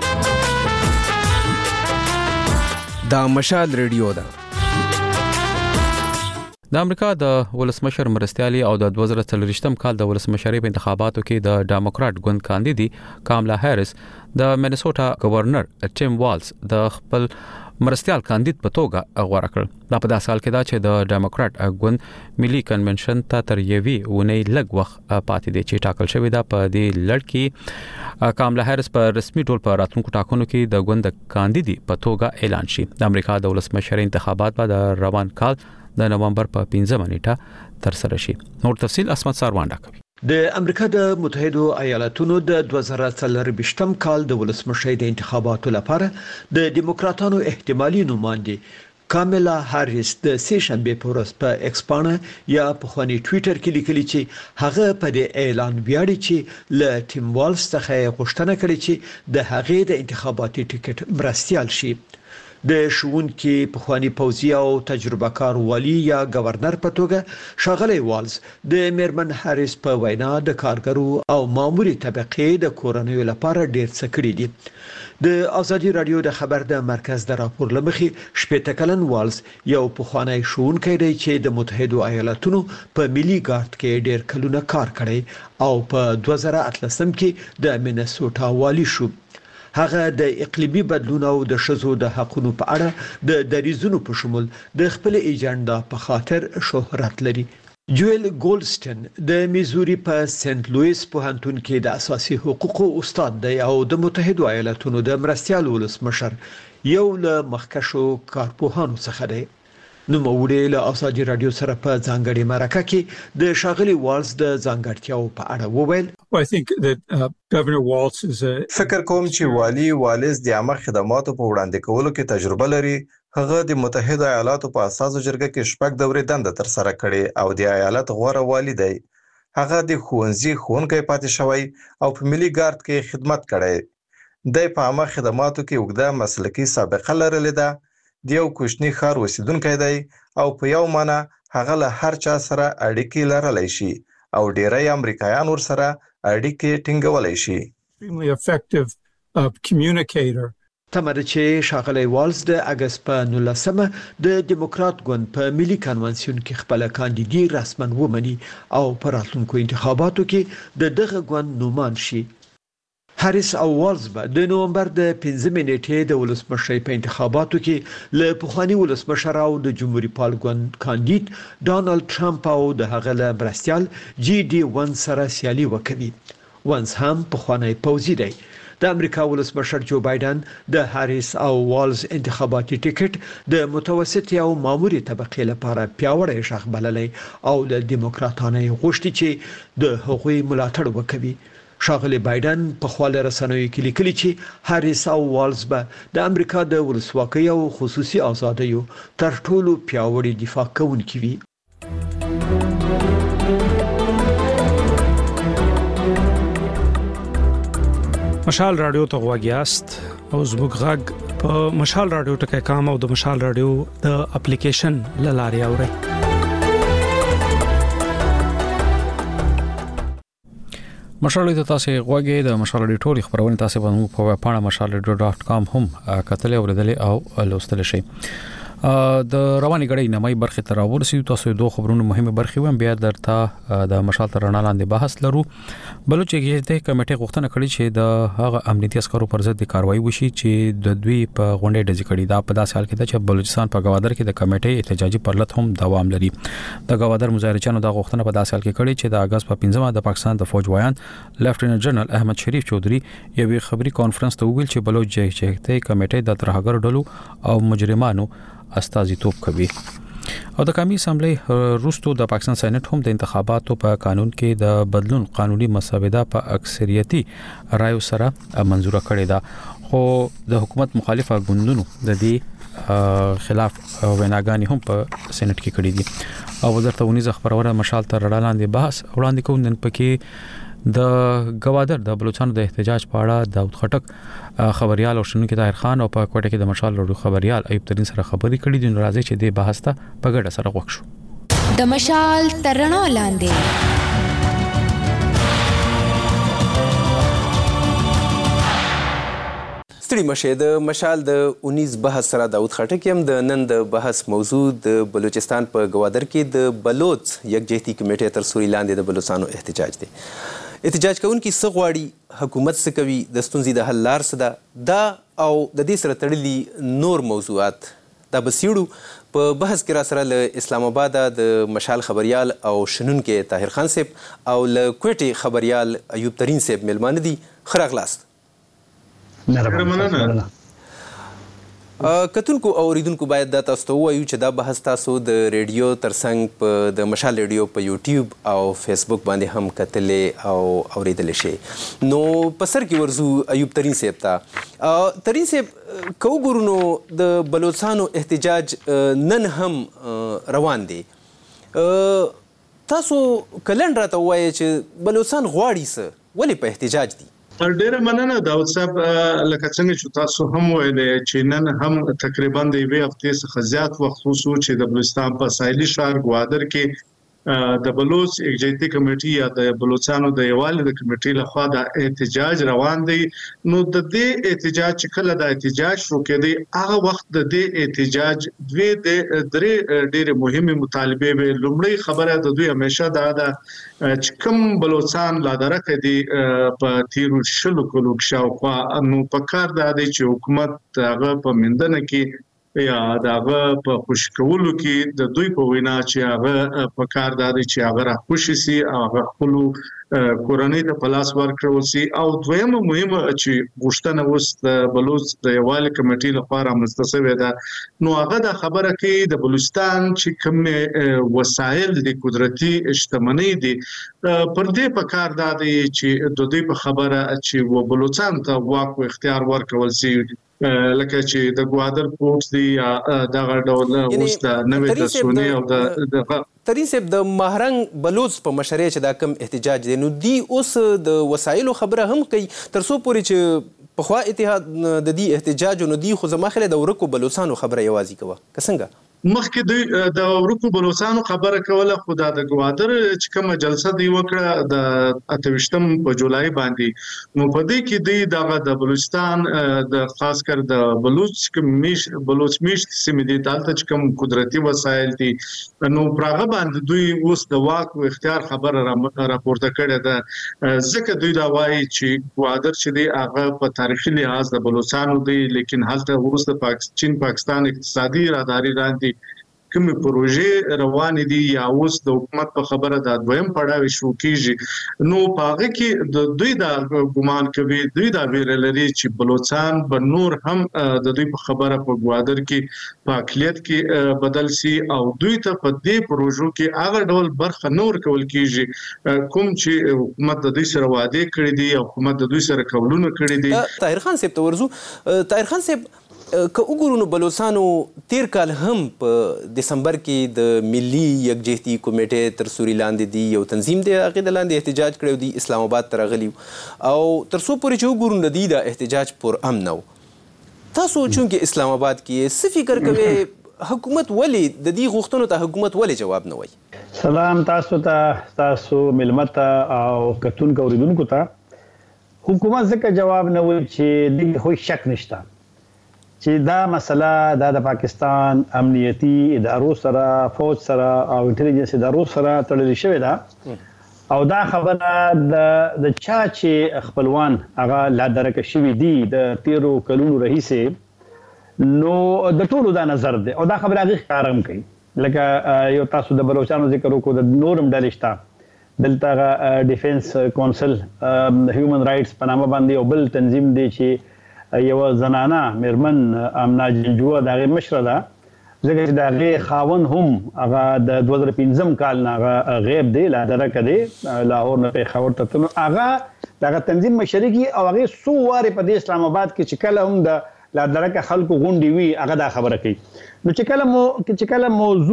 دا مشال ریډیو ده. د امریکا د ولسمشر مرستیالي او د دوه زره څلوېښتم کال د ولسمشرۍ په انتخاباتو کې د ډیموکرات ګوند کاندیدي کاملا هریس د مینیسوټا گورنر ټیم والز د خپل مرستیال کاندید په توګه غوړه کړ. دا په داسې حال کې دا چې د ډیموکرات ګوند ملي کنونشن ته تر یوې اونۍ لږ وخت پاتې دی چې ټاکل شوی دا. په دې لړ کې کاملا هریس په رسمي ډول په راتلونکو ټاکنو کې د ګوند کاندیدي په توګه اعلان شي. د امریکا د ولسمشرۍ انتخابات به د روان کال د نومبر په پنځمه نیټه تر سره شي. نور تفصیل اسمت ساروانډا کوي. د امریکا د متحده ایالاتونو د دوه زره څلوېښتم کال د ولسمشرۍ د انتخاباتو لپاره د دیموکراتانو احتمالي نوماندې کاملا هریس د سه شنبه په ورځ په ایکس پاڼه یا په خواني ټوئیټر کې لیکلي چې هغه په دې اعلان ویاړي چې ل ټیم والز څخه غوښتنه کړې چې د هغې د انتخاباتي ټیکټ مرستیال شي. د شوونکي پخوانی پوځي او تجربه کار والی یا گورنر په توګه شاغلی والز د میرمن هریس په وینا د کارګرو او ماموري طبقې د کورنیو لپاره ډیر څه کړی دي. د ازادي رادیو د خبر د مرکز د راپور لمخي شپږ کلن والز یو پخوانی شوونکی دی چې د متحده ایالاتونو په ملي ګارد کې ډیر کلونه کار کړی او په دوه زره اتلسم کې د مینیسوټا والی شو. هغه د اقلیمي بدلون او د شذو د حقوقو په اړه د دریزونو په شمول د خپل ایجنډا په خاطر شهرت لري. جویل ګولډسټن د میزوري په سنت لوئیس پوهنتون کې د اساسي حقوقو استاد دی او د متحده ایالاتونو د مرستیال ولسمشر یو له مخکښو کارپوهانو څخه دی. نو موږ له ازادي رادیو سره په ځانګړي مرکه کې د شاغلي والز د ځانګړتیاو په اړه وویل. I think that uh, Governor Walz is a فکر کوم چې والی والز د عامه خدماتو په وړاندې کولو کې تجربه لري. هغه د متحده ایالاتو په اساسي جرګه کې شپږ دورې دنده تر سره کړې او د ایالت غوره والی دی. هغه د ښوونځي ښوونکی پاتې شوی او په ملي ګارد کې خدمت کړی. د په عامه خدماتو کې وګړه مسلکي سابقه لرلې ده. د یو کوچني ښار اوسیدونکی دی او په یو معنی هغه له هر چا سره اړیکې لرلی شي او ډیری امریکایان ورسره اړیکې ټینګولی شي. extremely effective uh, communicator. تمره چې شاغلی والز د اگست په نولسمه د دیموکرات ګوند په ملي کنونسیون کې خپل کاندیدي رسمن ومني او په راتلونکو انتخاباتو کې د دغه ګوند نومان شي. هریس او والز به د نومبر د پنځمې نیټې د ولسمشرۍ په انتخاباتو کې له پخواني ولسمشر او د جمهوریت پال ګوند کاندید ډانلډ ټرمپ او د هغه له مرستیال جی ډي ون سره سیالي وکړي. ونس هم پخوانی پوځي دی. د امریکا ولسمشر جو بایدن د هاریس او والز انتخاباتي ټیکټ د متوسط او ماموري طبقه لپاره پیاوړی شخ بللی او د دیموکراتانو غوښتي چې د حقوقي ملاتړ وکړي. ښاغلي بایدن په خپل رسنیو کې لیکلي چې هاریس او والز به د امریکا د ولسواکۍ او خصوصي ازادیو تر ټولو پیاوړي دفاع کوونکي وي. مشال رادیو ته غواګیاست او زموږ غږ په مشال رادیو ټکي کام او د مشال رادیو د اپلیکیشن لاري اوري. مشال د تاسو غواګي د مشال رادیو ټولي خبرونه تاسو په په پاڼه مشال رادیو ډاټ کام هم کتل او ردل او لوستل شي. د رواني غړي نمای برخه تر ورسې تاسو دوه خبرونه مهمه برخه ویم بیا درته د مشال تر رڼا لاندې بحث لرو. بلوچ کې د کمیټې غوښتنه کړې چې د هغه امنیتي عسکرو پر ضد کاروایی وشي چې د دوی په غونډې ډزې کړې دا په داسې حال کې ده چې بلوچستان په گوادر کې د کمیټې احتجاجي پرلط هم دوام لري. د گوادر مظاهرچیانو د غوښتنه په داسې حال کې کړې چې د اگست په پنځمه د پاکستان د فوج وایان لیفټیننټ جنرال احمد شریف چودري یوې خبري کانفرنس ته ویل چې بلوچ جهته کمیټې د ترهګر ډلو او مجرمانو استازیتوب کوي. او د قومي اسمبلی روستو د پاکستان سېنات هم د انتخاباتو په قانون کې د بدلون قانوني مسوده په اکثریتي رایو سره منزوره کړې ده خو د حکومت مخالفه ګوندونو د دې خلاف ویناګانی هم په سېنات کې کړې دي. او وزارت ونیز خبرونه مشال تر وړاندې بحث وړاندې کوي نن پکې د گوادر د بلوچستان د احتجاج په اړه داود خټک خبريال او شنونکو طاهر خان او په کوټه کې د مشال لړو خبريال ایوب ترين سره خبري کړي دي. راځي چې د بحث ته په ګډه سره وښو. د مشال ترڼو لاندې ستړي مشه د مشال د انیس بحث سره داود خټک هم د نن د بحث موضوع د بلوچستان په گوادر کې د بلوچ یکجهتي کمیټې تر سوري لاندې د بلوچستانو احتجاج دی. احتجاج کوونکي څه غواړي، حکومت څه کوي، د ستونزې د حل لار څه ده، دا او د دې سره تړلي نور موضوعات دا بسیړو په بحث کې را سره له اسلام آباد د مشال خبريال او شنونکي طاهر خان صاحب او له کوټي خبريال ایوب ترين صاحب ملمانه دي. ښه راغلاست. کتونکو او اوریدونکو باید دا تاسو ته ووایو چې دا بحث تاسو د ریډیو ترڅنګ په د مشال ریډیو په یوټیوب او فیسبوک باندې هم کتلې او اوریدلی شئ. نو په سر کې ورځو ایوب ترين صاحب ته. ترين صاحب که وګورو نو د بلوچستانو احتجاج نن هم روان دی. تاسو کلن راته ووایئ چې بلوچستان غواړي څه، ولې په احتجاج دي؟ ډیره مننه داود صاحب. لکه څنګه چې تاسو هم ویلې چې نن هم تقریبا د یوې هفتې څخه زیات وخت وشو چې د بلوچستان په ساحلي ښار گوادر کې د بلوچ یکجهتي کمیټې یا د بلوچستانو د یووالي د کمیټې لخوا د احتجاج روان دی. نو د دې احتجاج چې کله د احتجاج شروع کېدی هغه وخت د دې احتجاج دوی د درې ډېرې مهمه مطالبه وي. لومړی خبره د دوی همیشه دا ده چې کوم بلوچستان لا درکه دي په تیرو شلو کلو کې شاوخوا، نو په کار دا دی چې حکومت هغه په مندنه کې یا داغه په خوشکولو کې د دوی په وینا چې هغه په کار دادي چې هغه راخوشي سي او هغه خپل کورنۍ ته پلاس ورکړل سي. او دویمه مهمه چې غوښتنه اوس د بلوچ د یووالي کمیټې لپاره مستسوي ده، نو هغه د خبره کې د بلوچستان چې کوم وسایل د قدرتي شتمنۍ دي پر دې په کار دادي چې د دوی په خبره چې و بلوچستان ته واک او اختیار ورکول سي، لکه چې د گوادر پورټ دی یا دغه ډول اوس د نوې د سونی او د ترين صاحب د مهرنګ بلوچ په مشرۍ چې دا کم احتجاج دی نو دی اوس د وسایلو خبره هم کوي تر څو پورې چې پخوا اتحاد د دې احتجاج نو دی خو زما خله د ورکو بلوچستانو خبره یوازې کوه که څنګه مخکې دوی د ورکو بلوچستانو خبره کوله، خو دا د گوادر چې کومه جلسه دی وکړه د اتوشتم په جولای باندې، نو په دې کې دی دغه د بلوچستان د خاص کر د بلوچ کمیش بلوچ میش سیمې دي دلته چې کوم قدرتي وسایل دي نو پراغه باندې دوی اوس د واک او اختیار خبره راپورته کړې ده. ځکه دوی دا وایي چې گوادر چې دی هغه په تاریخي لحاظ د بلوچستانو دی، لیکن هلته اوس د پاکستان چین پاکستان اقتصادي راداري راندي کوم پروژې روان دي یا اوس د حکومت په خبره د دویم پړاو شو کیږي نو پاغه کې د دوی د ګمان کوي دوی د ویل لري چې بلوچستان به نور هم د دوی په خبره په ګوادر کې په اقلیت کې بدل سي او دوی ته په دې پروژو کې هغه ډول برخه نور کول کیږي کوم چې حکومت د دوی سره وعده کړې دي او حکومت د دوی سره قولونه کړې دي. طاهر خان صاحب ته ورزو. طاهر خان صاحب که وګورو نو بلوچستانو تیر کال هم په دسمبر کې د ملي یکجهتي کمیټې تر سوري لاندې دی یو تنظیم دی هغه د لاندې احتجاج کړو دی اسلام آباد ته راغلی او تر څو پورې چې وګورو نو دی د احتجاج پر امن نو تاسو چونکې اسلام آباد کې څه فکر کوي حکومت ولی د دې غوښتنو ته حکومت ولی جواب نه وایي؟ سلام تاسو ته تاسو ملمت او کتونکو اوریدونکو ته حکومت ځکه جواب نه وایي چې دغه خو شک نشته چې دا مسله دا د پاکستان امنیتي ادارو سره فوج سره او انټيليجنس ادارو سره تړلې شوې ده او دا خبره د د چا چې خپلوان هغه لا درک شوی دي د تیرو کلونو رئیسه نو د ټولو دا نظر دی او دا خبره هغه ښکارم کوي لکه یو تاسو د بلوچستان ذکر وکړو د نورم ډلې شته دلته ډیفنس کونسل هیومن رائټس په نامه باندې او بل تنظیم دی چې یو زنانه مرمن امنا جنجوه دغه مشره ده ځکه چې دغه خاون هم هغه د دوه زره پنځم کال نه هغه غیب دی لا درکه دی لاهور نه پیښور ته نو هغه دغه تنظیم مشرکی او هغه سو واره په د اسلام آباد کې چې کله هم د لا درکه خلکو غونډي وي هغه دا خبره کوي نو چې کله مو چې کله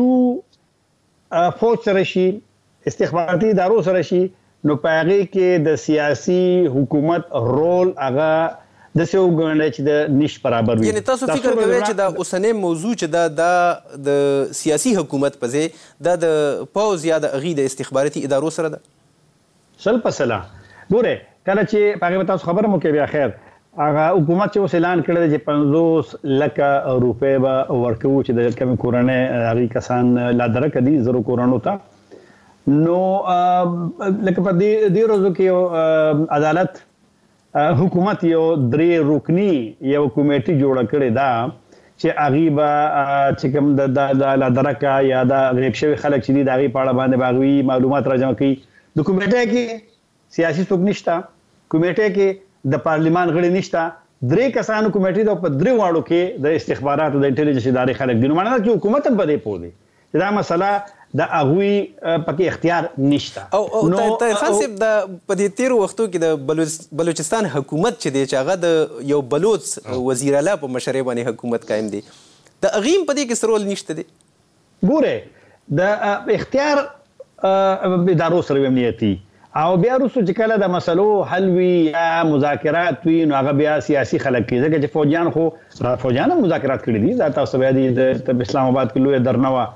موضوع فوج سره شي استخباراتي ادارو سره شي نو پاره کې د سیاسي حکومت رول هغه د څه وګڼل چې د نش برابر وي. یعنی تاسو فکر کوئ چې دا اوسنۍ موضوع چې دا د سیاسي حکومت په ځای دا د پوز یا د اغي د استخباراتي ادارو سره ده؟ سل پسلا ګوره کله چې پاره تاسو خبره مو کې بیا خیر هغه حکومت چې اعلان کړی چې پنځوس لک روپے به ورکو چې د کوم کورنۍ اغي کسان لا درک دي زرو کورونو ته نو لکه په دې دې ورځو کې عدالت حکومت یو درې رکنی یو کمیټه جوړ کړې ده چې اغیبا چې کوم د د درکا یا د غیب شوی خلک چې د اغي پاړه باندې باغوي معلومات راجمع کوي د کمیټه کې سیاسي څوک نشته کمیټه کې د پارلیمان غړي نشته درې کسانو کمیټه د په درې واړو کې د استخباراتو د انټيليجنس ادارې خلک دي نو معنی چې حکومت هم په دې پوه دی چې دا مسله د اغوی پکې اختیار نشته او طاهر خان صاحب د په دې تیر وختو کې د بلوچستان حکومت چې دی چې هغه د یو بلوچ وزیر اعلی په مشرۍ باندې حکومت قائم دی د اغیم په دې کې سرول نشته دی ګوره د اختیار ادارو سره امنیتي او بیا وروسته چې کله د مسلو حل وي یا مذاکرات وي نو هغه بیا سیاسي خلک کوي ځکه چې فوجیان خو را فوجیان مذاکرات کړي دي دا تاسو بیا د اسلام آباد کې لوی درنوه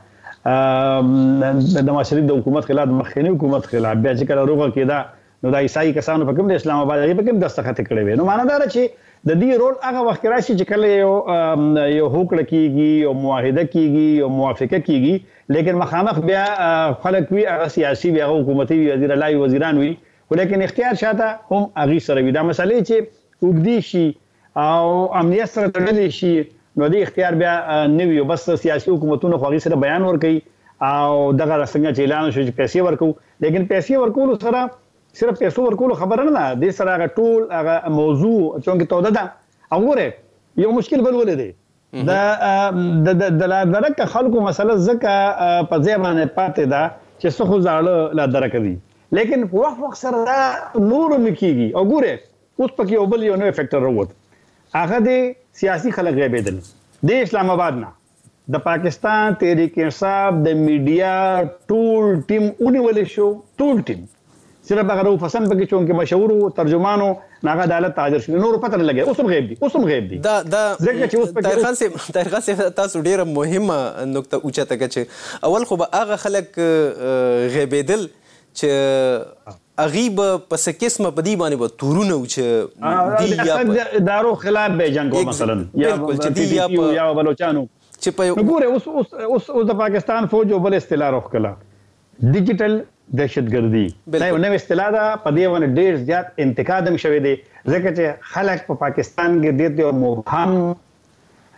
د معاشري د حکومت خلاف مخکنی حکومت خلاف بیا چې کله روغه کېده نو د عیسائی کسانو په کوم د اسلام آباد په کوم دستخط کړي وي نو معنی دا چې د دې رول هغه وخت راشي چې کله یو یو هوکړه کیږي او معاهده کیږي او موافقه کیږي لیکن مخامخ بیا خلک وی هغه سیاسي بیا حکومتي وزیر اعلی وزیران وي ولیکن اختیار شاته هم اغي سره وي دا مسلې چې وګدي شي او امنیت سره تړلې شي نو دې اختیار بیا نه وي بس سیاسي حکومتونو خو هغه سره بیان ورکړي او دغه څنګه چې اعلان شو چې پیسې ورکو لیکن پیسې ورکول سره صرف پیسې ورکول خبره نه ده د سره هغه ټول هغه موضوع چونکه توده ده او ګوره یو مشکل بل ولې دی د د د لا درک خلکو مسله زکه په ځای باندې پاتې ده چې څه خو ځاله لا درک دي لیکن په وخت وخت سره دا نور مکیږي او ګوره اوس پکې یو بل یو نو فیکٹر وروت هغه د سیاسي خلک غیبیدل د اسلام آباد نه د پاکستان تحریک انصاف د میډیا ټول ټیم اونیول شو ټول ټیم صرف هغه پسند پکې چونکه مشهور ترجمانو ناغه عدالت تاجر شو نور پته نه لګي اوس هم غیب دي اوس هم غیب دي دا دا طاهر خان صاحب طاهر خان صاحب تاسو ډیره مهمه نقطه اوچته کړه اول خو به هغه خلک غیبیدل چې اغیب پس قسمه په دی باندې به تورونه و چې دی یا دارو خلاف به جنگو مثلا یا چې یا بلوچستانو چې په ګوره اوس اوس اوس د پاکستان فوج بل اصطلاح راخلا ډیجیټل دهشتګردي دا یو نوې اصطلاح ده په دې باندې ډېر زیات انتقاد هم شوی دی ځکه چې خلک په پاکستان کې ډېر مبهم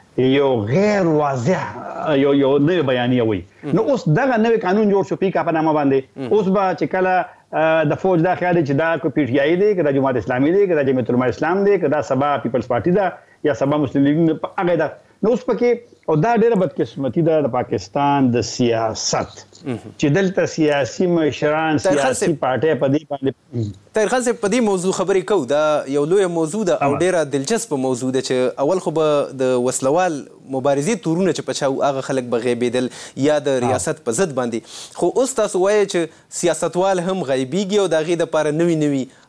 یو غیر واضح یو یو نوې بیانیه وي. نو اوس دغه نوې قانون جوړ شو پی کا په نامه باندې. اوس به چې کله د فوج دا خیال چې دا کو پی ټی آی دی که د جماعت اسلامي دی که د جمعیت العلماء اسلام دی که دا سبا پیپلز پارټي ده یا سبا مسلم لیگ هغه ده. نو اوس پکې او دا ډېره بدقسمتي ده د پاکستان د سیاست چې دلته سیاسي مشران سیاسي پارټي په دې باندې. طاهر خان صاحب په دې موضوع خبرې کوو. دا یو لویه موضوع ده او ډېره دلچسپه موضوع ده چې اول خو به د وسلوال مبارزې تورونه چې په چا هغه خلک به غیبېدل یا د ریاست په ضد باندې. خو اوس تاسو وایئ چې سیاستوال هم غیبیږي او د هغې دپاره نوي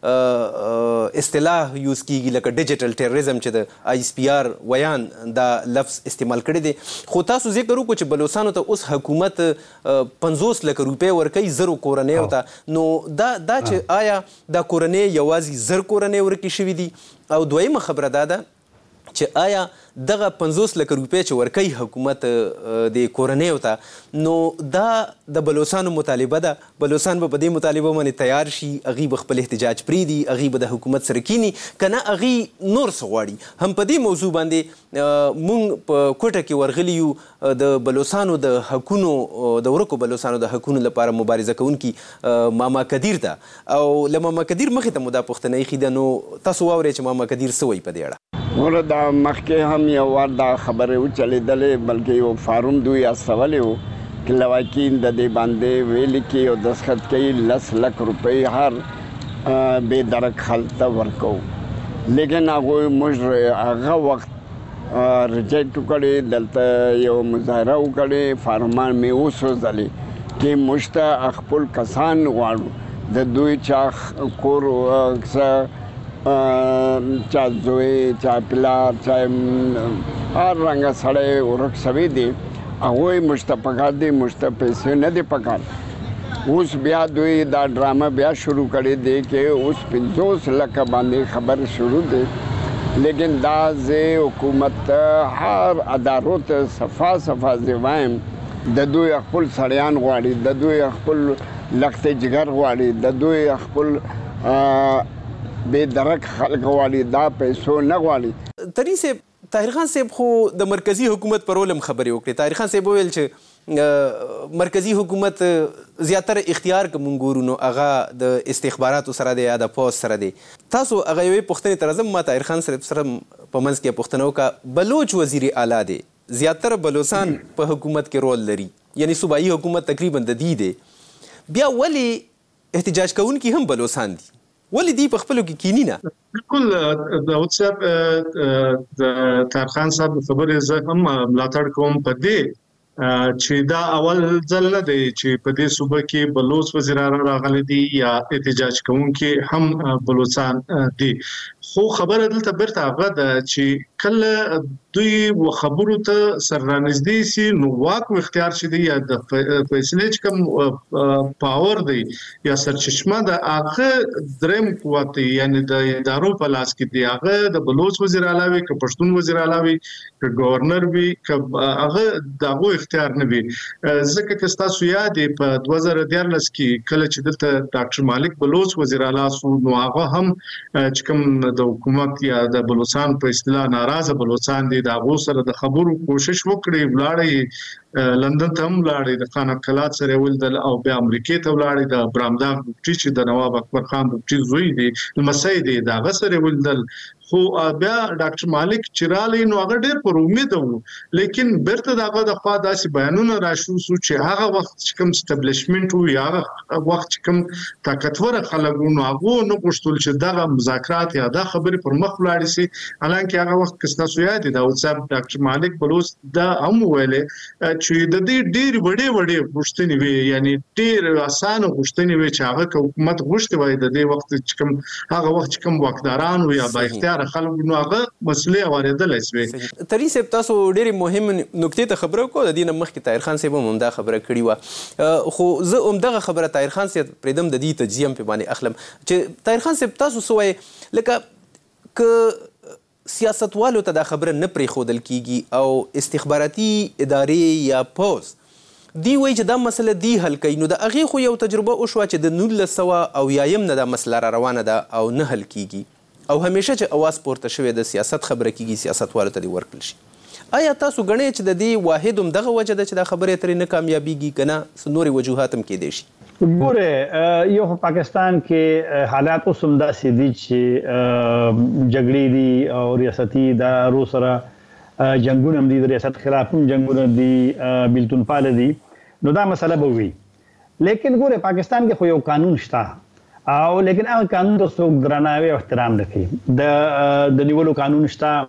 نوي اصطلاح یوز کیږي لکه ډیجیټل ټیرریزم چې د آی اس پی آر ویان دا لفظ استعمال کړی دی. خو تاسو ذکر وکړو چې بلوچستانو ته اوس حکومت پنځوس لکه روپۍ ورکوي زرو کورنیو ته. نو دا دا چې آیا دا کورنۍ یوازې زر کورنۍ ورکې شوي دي؟ او دویمه خبره دا ده چې آیا دغه پنځوس لکه روپۍ چې ورکوي حکومت د کورنیو ته نو دا د بلوچستانو مطالبه ده؟ بلوچستان به په دې مطالبه باندې تیار شي؟ هغوی به خپل احتجاج پرېږدي؟ هغوی به د حکومت سره کینی که نه هغوی نور څه غواړي؟ هم په دې موضوع باندې موږ په کوټه کې ورغلي یو د بلوچستانو د حقونو د ورکو بلوچستانو د حقونو لپاره مبارزه کوونکي ماما کدیر ته او له ماما کدیر مخې ته مو دا پوښتنه ایښې ده. نو تاسو واورئ چې ماما کدیر څه وایي په دې اړه. ګوره دا مخکې هم یو وار دا خبرې وچلېدلې بلکې یو فارم دوی استولی و چې لواکین د دې باندې ویلي کې او دستخط کوي لس لک روپۍ هر بې درک خلک ته ورکوو. لیکن هغوی موږ هغه وخت ریجیکټ وکړې، دلته یو مظاهره وکړې، فارمان مې وسوځلې چې موږ ته خپل کسان غواړو د دوی چا کور څه چا زوی چا پلار چا هر رنګه سړی ورک شوی دی هغوی موږ ته پکار دی، موږ ته پیسې نه دی پکار. اوس بیا دوی دا ډرامه بیا شروع کړې دی چې اوس پنځوس لکه باندې خبر شروع دی. لیکن دا زه حکومت ته هر ادارو ته صفا صفا زه وایم د دوی خپل سړیان غواړي، د دوی خپل لښتې جګر غواړي، د دوی خپل بې درک خلک غواړي، دا پیسو نه غواړي. ترین صاحب، طاهر خان صاحب خو د مرکزی حکومت پر رول هم خبرې وکړې. طاهر خان صاحب وویل چې مرکزی حکومت زیاتره اختیار که مونږ ګورو نو هغه د استخباراتو سره دی یا د پوځ سره دی. تاسو هغه یوې پوښتنې ته راځم. ما طاهر خان صاحب سره په منځ کې پوښتنه وکړه. بلوچ وزیر اعلی دی، زیاتره بلوچستان په حکومت کې رول لري، یعنی صوبایي حکومت تقریبا د دې دی. بیا ولې احتجاج کوونکي هم بلوچستان دي؟ ولې دی په خپلو کې کینی نه؟ بالکل داود صاحب، د طاهر خان صاحب خبرې زه هم ملاتړ کوم په دې چې دا اول ځل نه دی چې په دې صوبه کې بلوچ وزیر اعلی راغلی دی یا احتجاج کوونکي هم بلوچستان دي. خو خبره دلته بیرته هغه ده چې کله دوی خبرو ته سر رانږدې سي نو واک او اختیار چې دی یا د فیصلې چې کوم پاور دی یا سرچشمه ده هغه دریم قوت دی، یعنی د ادارو په لاس کې دی. هغه د بلوچ وزیر اعلی وي که پښتون وزیر اعلی وي که گورنر وي که هغه دغه اختیار نه وي. ځکه که تاسو یاد په دوه زره دیارلس کې کله چې دلته ډاکټر مالک بلوچ وزیر اعلی سو نو هغه هم چې کوم د حکومت یا د بلوچستان په اصطلاح ناراضه بلوچستان دي د هغو سره د خبرو کوشش وکړي، ولاړې لندن ته هم ولاړې، د خان عبدالقلات سره ولیدل او بیا امریکې ته ولاړې، د برامداغ بوټي چې د نواب اکبر خان بوټي زوی دی لمسی دی د هغه سره ولیدل. خو بیا ډاکټر مالک چې رالی نو هغه ډېر پر امید و، لیکن بیرته د هغه د خوا داسې بیانونه راشو سو چې هغه وخت چې کوم اسټابلیشمنټ و یا هغه وخت چې کوم طاقتور خلک نو هغه نه غوښتل چې دغه مذاکرات یا دا خبرې پر مخ ولاړې سي. حالانکه هغه وخت کې تاسو یاد دی داود صاحب ډاکټر مالک بلوچ دا هم ویلې چې د دې ډېر وړې وړې غوښتنې وي، یعنی ډېر اسانه غوښتنې وي چې هغه حکومت غوښتي وای د دې وخت چې کوم هغه وخت چې کوم واکداران و یا با اختیار خلکو نو هغه مسلې اوریدلای شي. ترین صاحب تاسو ډېرې مهم نکتې ته خبره وکړو، د دې نه مخکې طاهر خان صاحب هم دا خبره کړې وه. خو زه همدغه خبره طاهر خان صاحب پرېږدم، د دې تجزیه هم پې باندې اخلم چې طاهر خان صاحب تاسو څه وایې لکه که سیاستوالو ته دا خبره نه پرېښودل کېږي او استخباراتي ادارې یا پوځ دی وایي چې دا مسله دی حل کوي، نو د هغې خو یو تجربه وشوه چې د نولس سوه اویایم نه دا مسله را روانه ده او نه حل کېږي او همیشه چې اواز پورته شوی د سیاست خبره کېږي سیاستوالو ته دې ورکړل شي. آیا تاسو ګڼئ چې د دې واحد هم دغه وجه ده چې دا خبرې اترې نه کامیابیږي که نه څه نورې وجوهات هم کیدای شي؟ ګوره یو په پاکستان کې حالات اوس هم داسې دي چې جګړې دي او ریاستي ادارو سره جنګونه هم دي، د ریاست خلاف هم جنګونه دي، بیلتون پاله دي، نو دا مسله به وي. لیکن ګوره پاکستان کې خو یو قانون شته او لیکن هغه قانون ته څوک درناوی او احترام نه کوي. د د نیولو قانون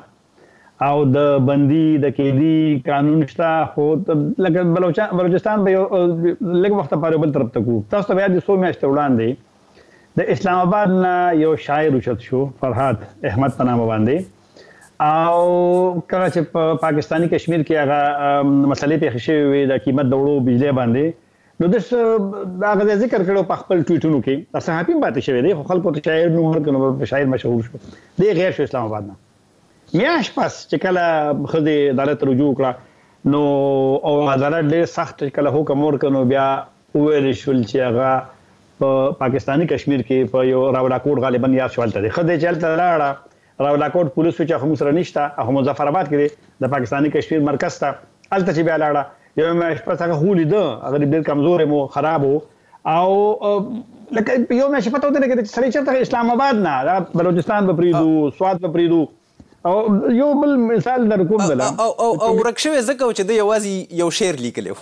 شته او د بندي د قیدي قانون شته، خو لکه بلوچستان به یو لږ وخت پورې بل طرف ته کوو. تاسو ته به یاد وي څو میاشتې وړاندې د اسلام آباد نه یو شاعر اوچت شو، فرهاد احمد په نامه باندې، او کله چې په پاکستاني کشمیر کې هغه مسلې پېښې شوې وې د قیمت د وړو بجلی باندې، نو د هغه ذکر کړو په خپل ټویټونو کې، د صحافي هم پاتې شوی دی، خو خلکو ته شاعر نوم ورکړ نو شاعر مشهور شو. دی غیر شو اسلام آباد نه. میاشت پس چې کله ښځې عدالت رجوع کړه نو او عدالت ډېر سخت چې کله حکم ورکړ نو بیا وویل شول چې هغه په پاکستاني کشمیر کې په یو راولاکوټ غالبا یاد شو هلته دی. ښځې چې هلته لاړه راولاکوټ پولیس چې هغه موږ سره نشته، هغه مظفرآباد کې دی د پاکستاني کشمیر مرکز ته، هلته چې بیا لاړه یو میاشت پس هغه خو لیده هغه ډېر کمزوری مو خراب و، او لکه یو میاشت پته ورته لګېده چې سړی چېرته اسلام آباد نه بلوچستان به پرېږدو، سوات به پرېږدو. او یو بل مثال در کوم دله او ورک شوی ځکه و چې دی یوازې یو شعر لیکلی و.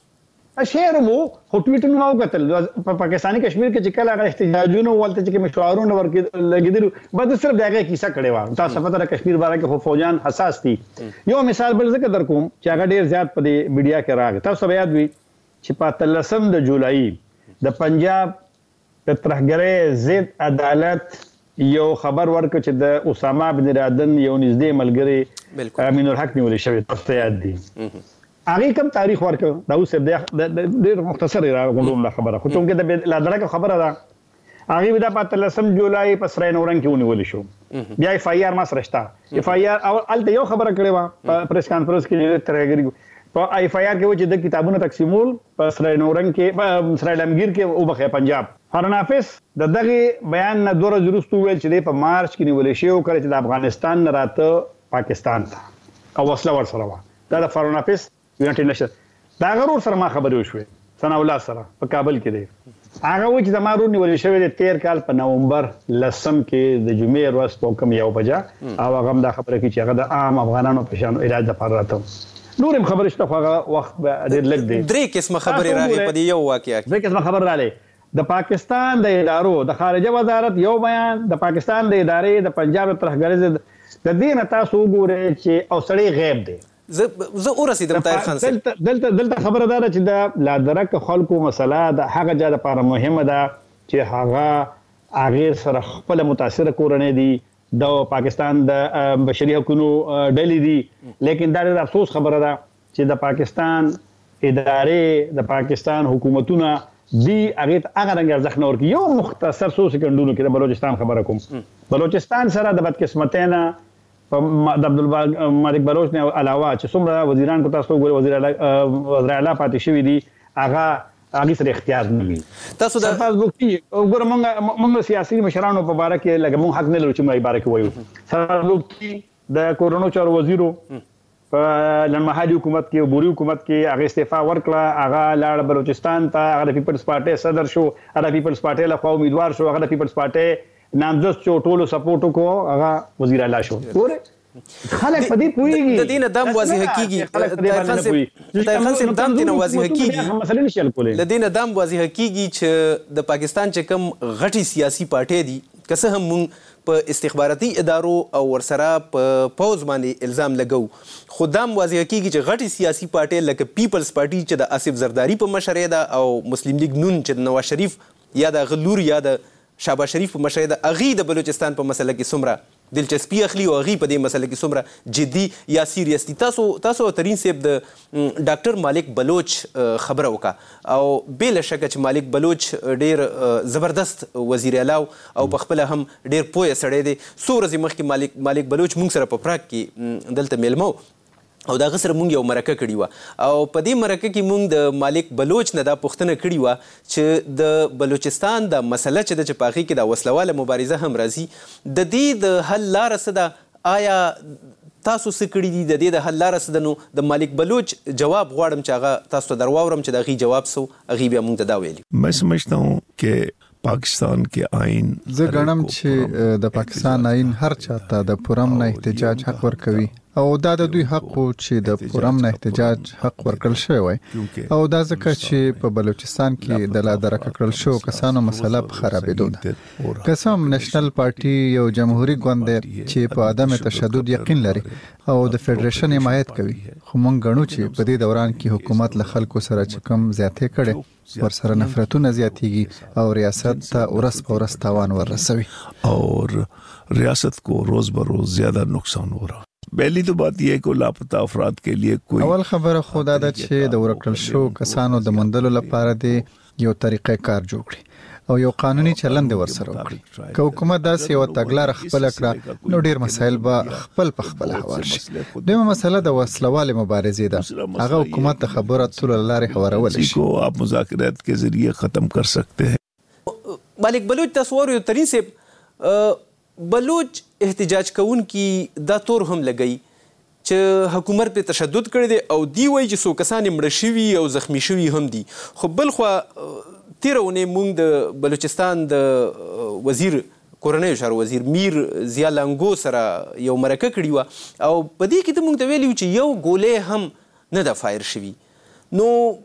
شعر مو خو ټویټونه ما وکتل په پاکستاني کشمیر کې چې کله هغه احتجاجونه ولته چې کوم شعارونه ورلګېدلي، بس صرف د هغې کیسه کړې وه. تاسو پته ده کشمیر باره کې خو فوجان حساس دي. یو مثال بل ځکه در کوم چې هغه ډېر زیات په دې میډیا کې راغی. تاسو به یاد وي چې په اتلسم د جولایي د پنجاب د ترهګرۍ ضد عدالت یو خبر ورکړ چې د اسامه بن لادن یو نږدې ملګری امین الحق نیولې شوی، تاسو ته یاد دي. هغې کوم تاریخ ورکړ داود صاحب، ډېر مختصر یې راغونډوم دا خبره، خو چونکې د لادرکه خبره ده هغې دا په اتلسم جولای په سرای نورنګ کې ونیولې شو. بیا اف آی آر ما سره شته. اف آی آر هلته یو خبره کړې وه په پریس کانفرنس کې ترهګري په اف آی آر کې و چې د کتابونه تقسیمول په سرای نورنګ کې په سرای لمګیر کې وبخښئ پنجاب. هارون حافظ د دغې بیان نه دوه ورځې وروسته وویل چې دی په مارچ کې نیولې شوی و کله چې د افغانستان نه راته پاکستان ته او وسله ورسره وه. دا د هارون حافظ یونایټډ نیشن د هغه ورور سره ما خبرې وشوې، ثناء الله سره په کابل کې دی. هغه وایي چې زما ورور نیولې شوی دی تېر کال په نومبر لسم کې د جمعې ورځ په کم یو بجه، او هغه هم دا خبره کوي چې هغه د عام افغانانو په شان علاج دپاره راته. نور هم خبرې شته خو هغه وخت ډېر لږ دی. درې قسمه خبرې راغلې په دې یو واقعه کې. درې قسمه خبر راغلی. د پاکستان د ادارو د خارجه وزارت یو بیان، د پاکستان د ادارې د پنجاب ترهګرۍ ضد، د دې نه تاسو وګورئ چې او سړی غیب دی. زه ورسېدم طاهر خان صاحب. دلته دلته خبره دا ده چې د لادرک خلکو مسله د هغه چا لپاره مهمه ده چې هغه هغې سره خپله متاثره کورنۍ دي، د پاکستان د بشري حقونو ډلې دي. لیکن دا ډېر افسوس خبره ده چې د پاکستان ادارې د پاکستان حکومتونه دی هغې ته هغه رنګ ارزښت نه ورکوي. یو مختصر څو سکنډونو کې د بلوچستان خبره کوم. بلوچستان سره د بدقسمتۍ نه د عبدالمالک بلوچ نه علاوه چې څومره وزیران کو تاسو وګورئ وزیر اعلی پاتې شوي دي، هغه هغې سره اختیار نه وي. تاسو د سرفراز لوکتي وګوره موږ سیاسي مشرانو په باره کې لکه موږ حق نه لرو چې موږ یې باره کې وایو. سرفراز لوکتي د کورونو چارو وزیرو په لنډمهالي حکومت کې بوري حکومت کې هغه استعفا ورکړه، هغه لاړ بلوچستان ته، هغه د پیپلز پارټۍ صدر شو، هغه د پیپلز پارټۍ لخوا امیدوار شو، هغه د پیپلز پارټۍ نامزد شو، ټولو سپورټ وکړو، هغه وزیر اعلی شو. ګورئ خلک په دې پوهېږي، د دې نه دا هم واضحه کېږي طاهر خان صاحب دا هم دې نه واضحه کېږي د دې نه دا هم واضحه کېږي چې د پاکستان چې کوم غټې سیاسي پارټۍ دي که څه هم موږ په استخباراتي ادارو او ورسره په پوځ باندې الزام لګو، خو دا هم واضحه کېږي چې غټې سیاسي پارټۍ لکه پیپلز پارټي چې د آصف زرداري په مشرۍ ده او مسلم لیگ نون چې د نواز شریف یا د هغه لور یا د شهباز شریف په مشرۍ ده، هغې د بلوچستان په مسله کې څومره دلچسپي اخلي او هغې په دې مسله کې څومره جدي یا سیریس دي. تاسو تاسو ترین صاحب د ډاکټر مالک بلوچ خبره وکړه او بې له شکه چې مالک بلوچ ډېر زبردست وزیر اعلی او په خپله هم ډېر پوهه سړی دی. څو ورځې مخکې مالک مالک بلوچ موږ سره په پراګ کې دلته میلمه او د هغه سره موږ یو مرکه کړې وه او په دې مرکه کې موږ د مالک بلوچ نه دا پوښتنه کړې وه چې د بلوچستان د مسله چې ده چې په هغې کې دا وسله واله مبارزه هم راځي، د دې د حل لاره څه ده؟ آیا تاسو څه کړي دي د دې د حل لاره څه ده؟ نو د مالک بلوچ جواب غواړم چې هغه تاسو ته در واورم چې د هغې جواب څه و، هغې بیا موږ ته دا ویلي. मैं समझता हूँ कि पाकिस्तान के आइन زه ګڼم چې د پاکستان آئین هر چاته د پرم نه احتجاج حق ورکوي او دا د دوی حق و چې د پرم نه احتجاج حق ورکړل شوی وای او دا ځکه چې په بلوچستان کې د لا درکه کړل شو کسانو مسله په خرابېدو ده. قسم نېشنل پارټي یو جمهوریت ګوند چې په عدم تشدد یقین لري او د فدریشن حمایت کوي، خو موږ ګڼو چې په دې دوران کې حکومت له خلکو سره چې کوم زیاتې کړي ورسره نفرتونه زیاتېږي او ریاست ته ورځ په ورځ تاوان ورسوي और रियासत को रोज बरोज ज्यादा नुकसान हो रहा. पहली तो बात यह है कि लापता अफराद के लिए कोई اول خبره خدا ده چې د ورکړل شو کسانو د موندلو لپاره دی یو طریقې کار جوړ کړي او یو قانوني چلند ورسره وکړي. که حکومت داسې یو تګلاره خپل کړه نو ډیر مسایل به خپل په خپل هوار شي. دویمه مسله د وسلوال مبارزې ده، هغه حکومت د خبرو اترو لارې هوارول شي. को आप मुज़ाकरात के जरिए खत्म कर सकते हैं. مالک بلوچ تاسو وایو ترین صاحب بلوچ احتجاج کوونکي دا تور هم لګوي چې حکومت په تشدد کړی دی او دی وایي چې څو کسان مړه شوي او زخمی شوي هم دي. خو بلخوا تېره اونۍ موږ د بلوچستان د وزیر کورنیو چارو وزیر میر ضیا لنګو سره یو مرکه کړې وه او په دې کې ته موږ ته ویلي چې یو ګولۍ هم نه ده فایر شوي. نو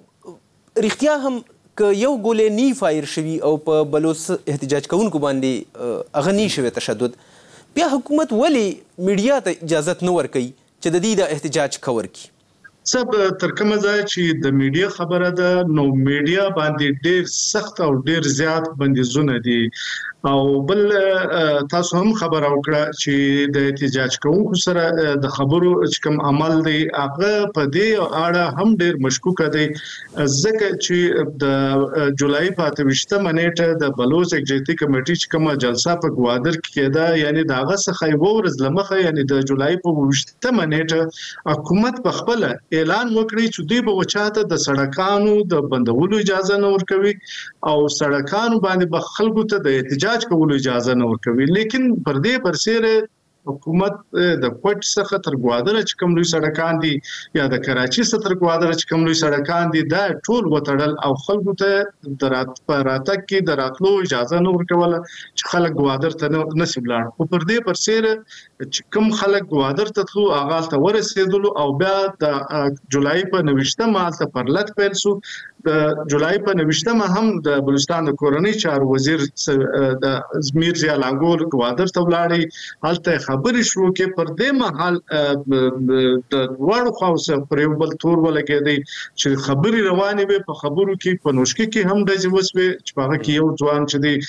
رښتیا هم که یو ګولۍ نی فایر شوي او په بلوچ احتجاج کوونکو باندې هغه نی شوی تشدد، بیا حکومت ولې میډیا ته اجازت نه ورکوي چې د دې د احتجاج کور کړي؟ سب تر کومه ځای چې د میډیا خبره ده نو میډیا باندې ډیر سخت او ډیر زیات بندیزونه دي او بل تاسو هم خبر او کړه چې د احتجاج کوونکو سره د خبرو چې کوم عمل دی هغه په دې اړه هم ډیر مشکوک دی ځکه چې د جولای په اته ویشتمه نیټه د بلوچ ایگزیکټیو کمیټې چې کومه جلسه په ګوادر کې کېده یعنی داغه څخه یو ورځ لمخه یعنی د جولای په ویشتمه نیټه حکومت په خپل اعلان وکړي چې دوی به وچاته د سړکانو د بندولو اجازه نه ورکوي او سړکانو باندې به خلکو ته د احتجاج کولو اجازه نه ورکوي. لیکن پر دې برسېره حکومت د کوټ څخه تر ګوادر چې کوم لوی سړکان دي یا د کراچي څخه تر ګوادر چې کوم لوی سړکان دي دا ټول وتړل او خلکو ته د رات په راتګ کې د راتلو اجازه نه ورکوله چې خلک ګوادر ته نشي ولاړ. خو پر دې برسېره چې کوم خلک ګوادر ته تلو هغه ته ورسېدلو او بیا د جولای په نوښتمه حالت پرلط پیل شو. د جولای په نوښتمه هم د بلوچستان د کورنۍ چارو وزیر د میر ضیا لنګو ګوادر ته ولاړی هلته خبرې شروع کې پر دې مهال د وړو خاصه پر یو بل تور ولګېدی چې خبرې روانې وي په خبرو کې په نوشکي کې هم د ځوسوي چې هغه کې یو ځوان چې دی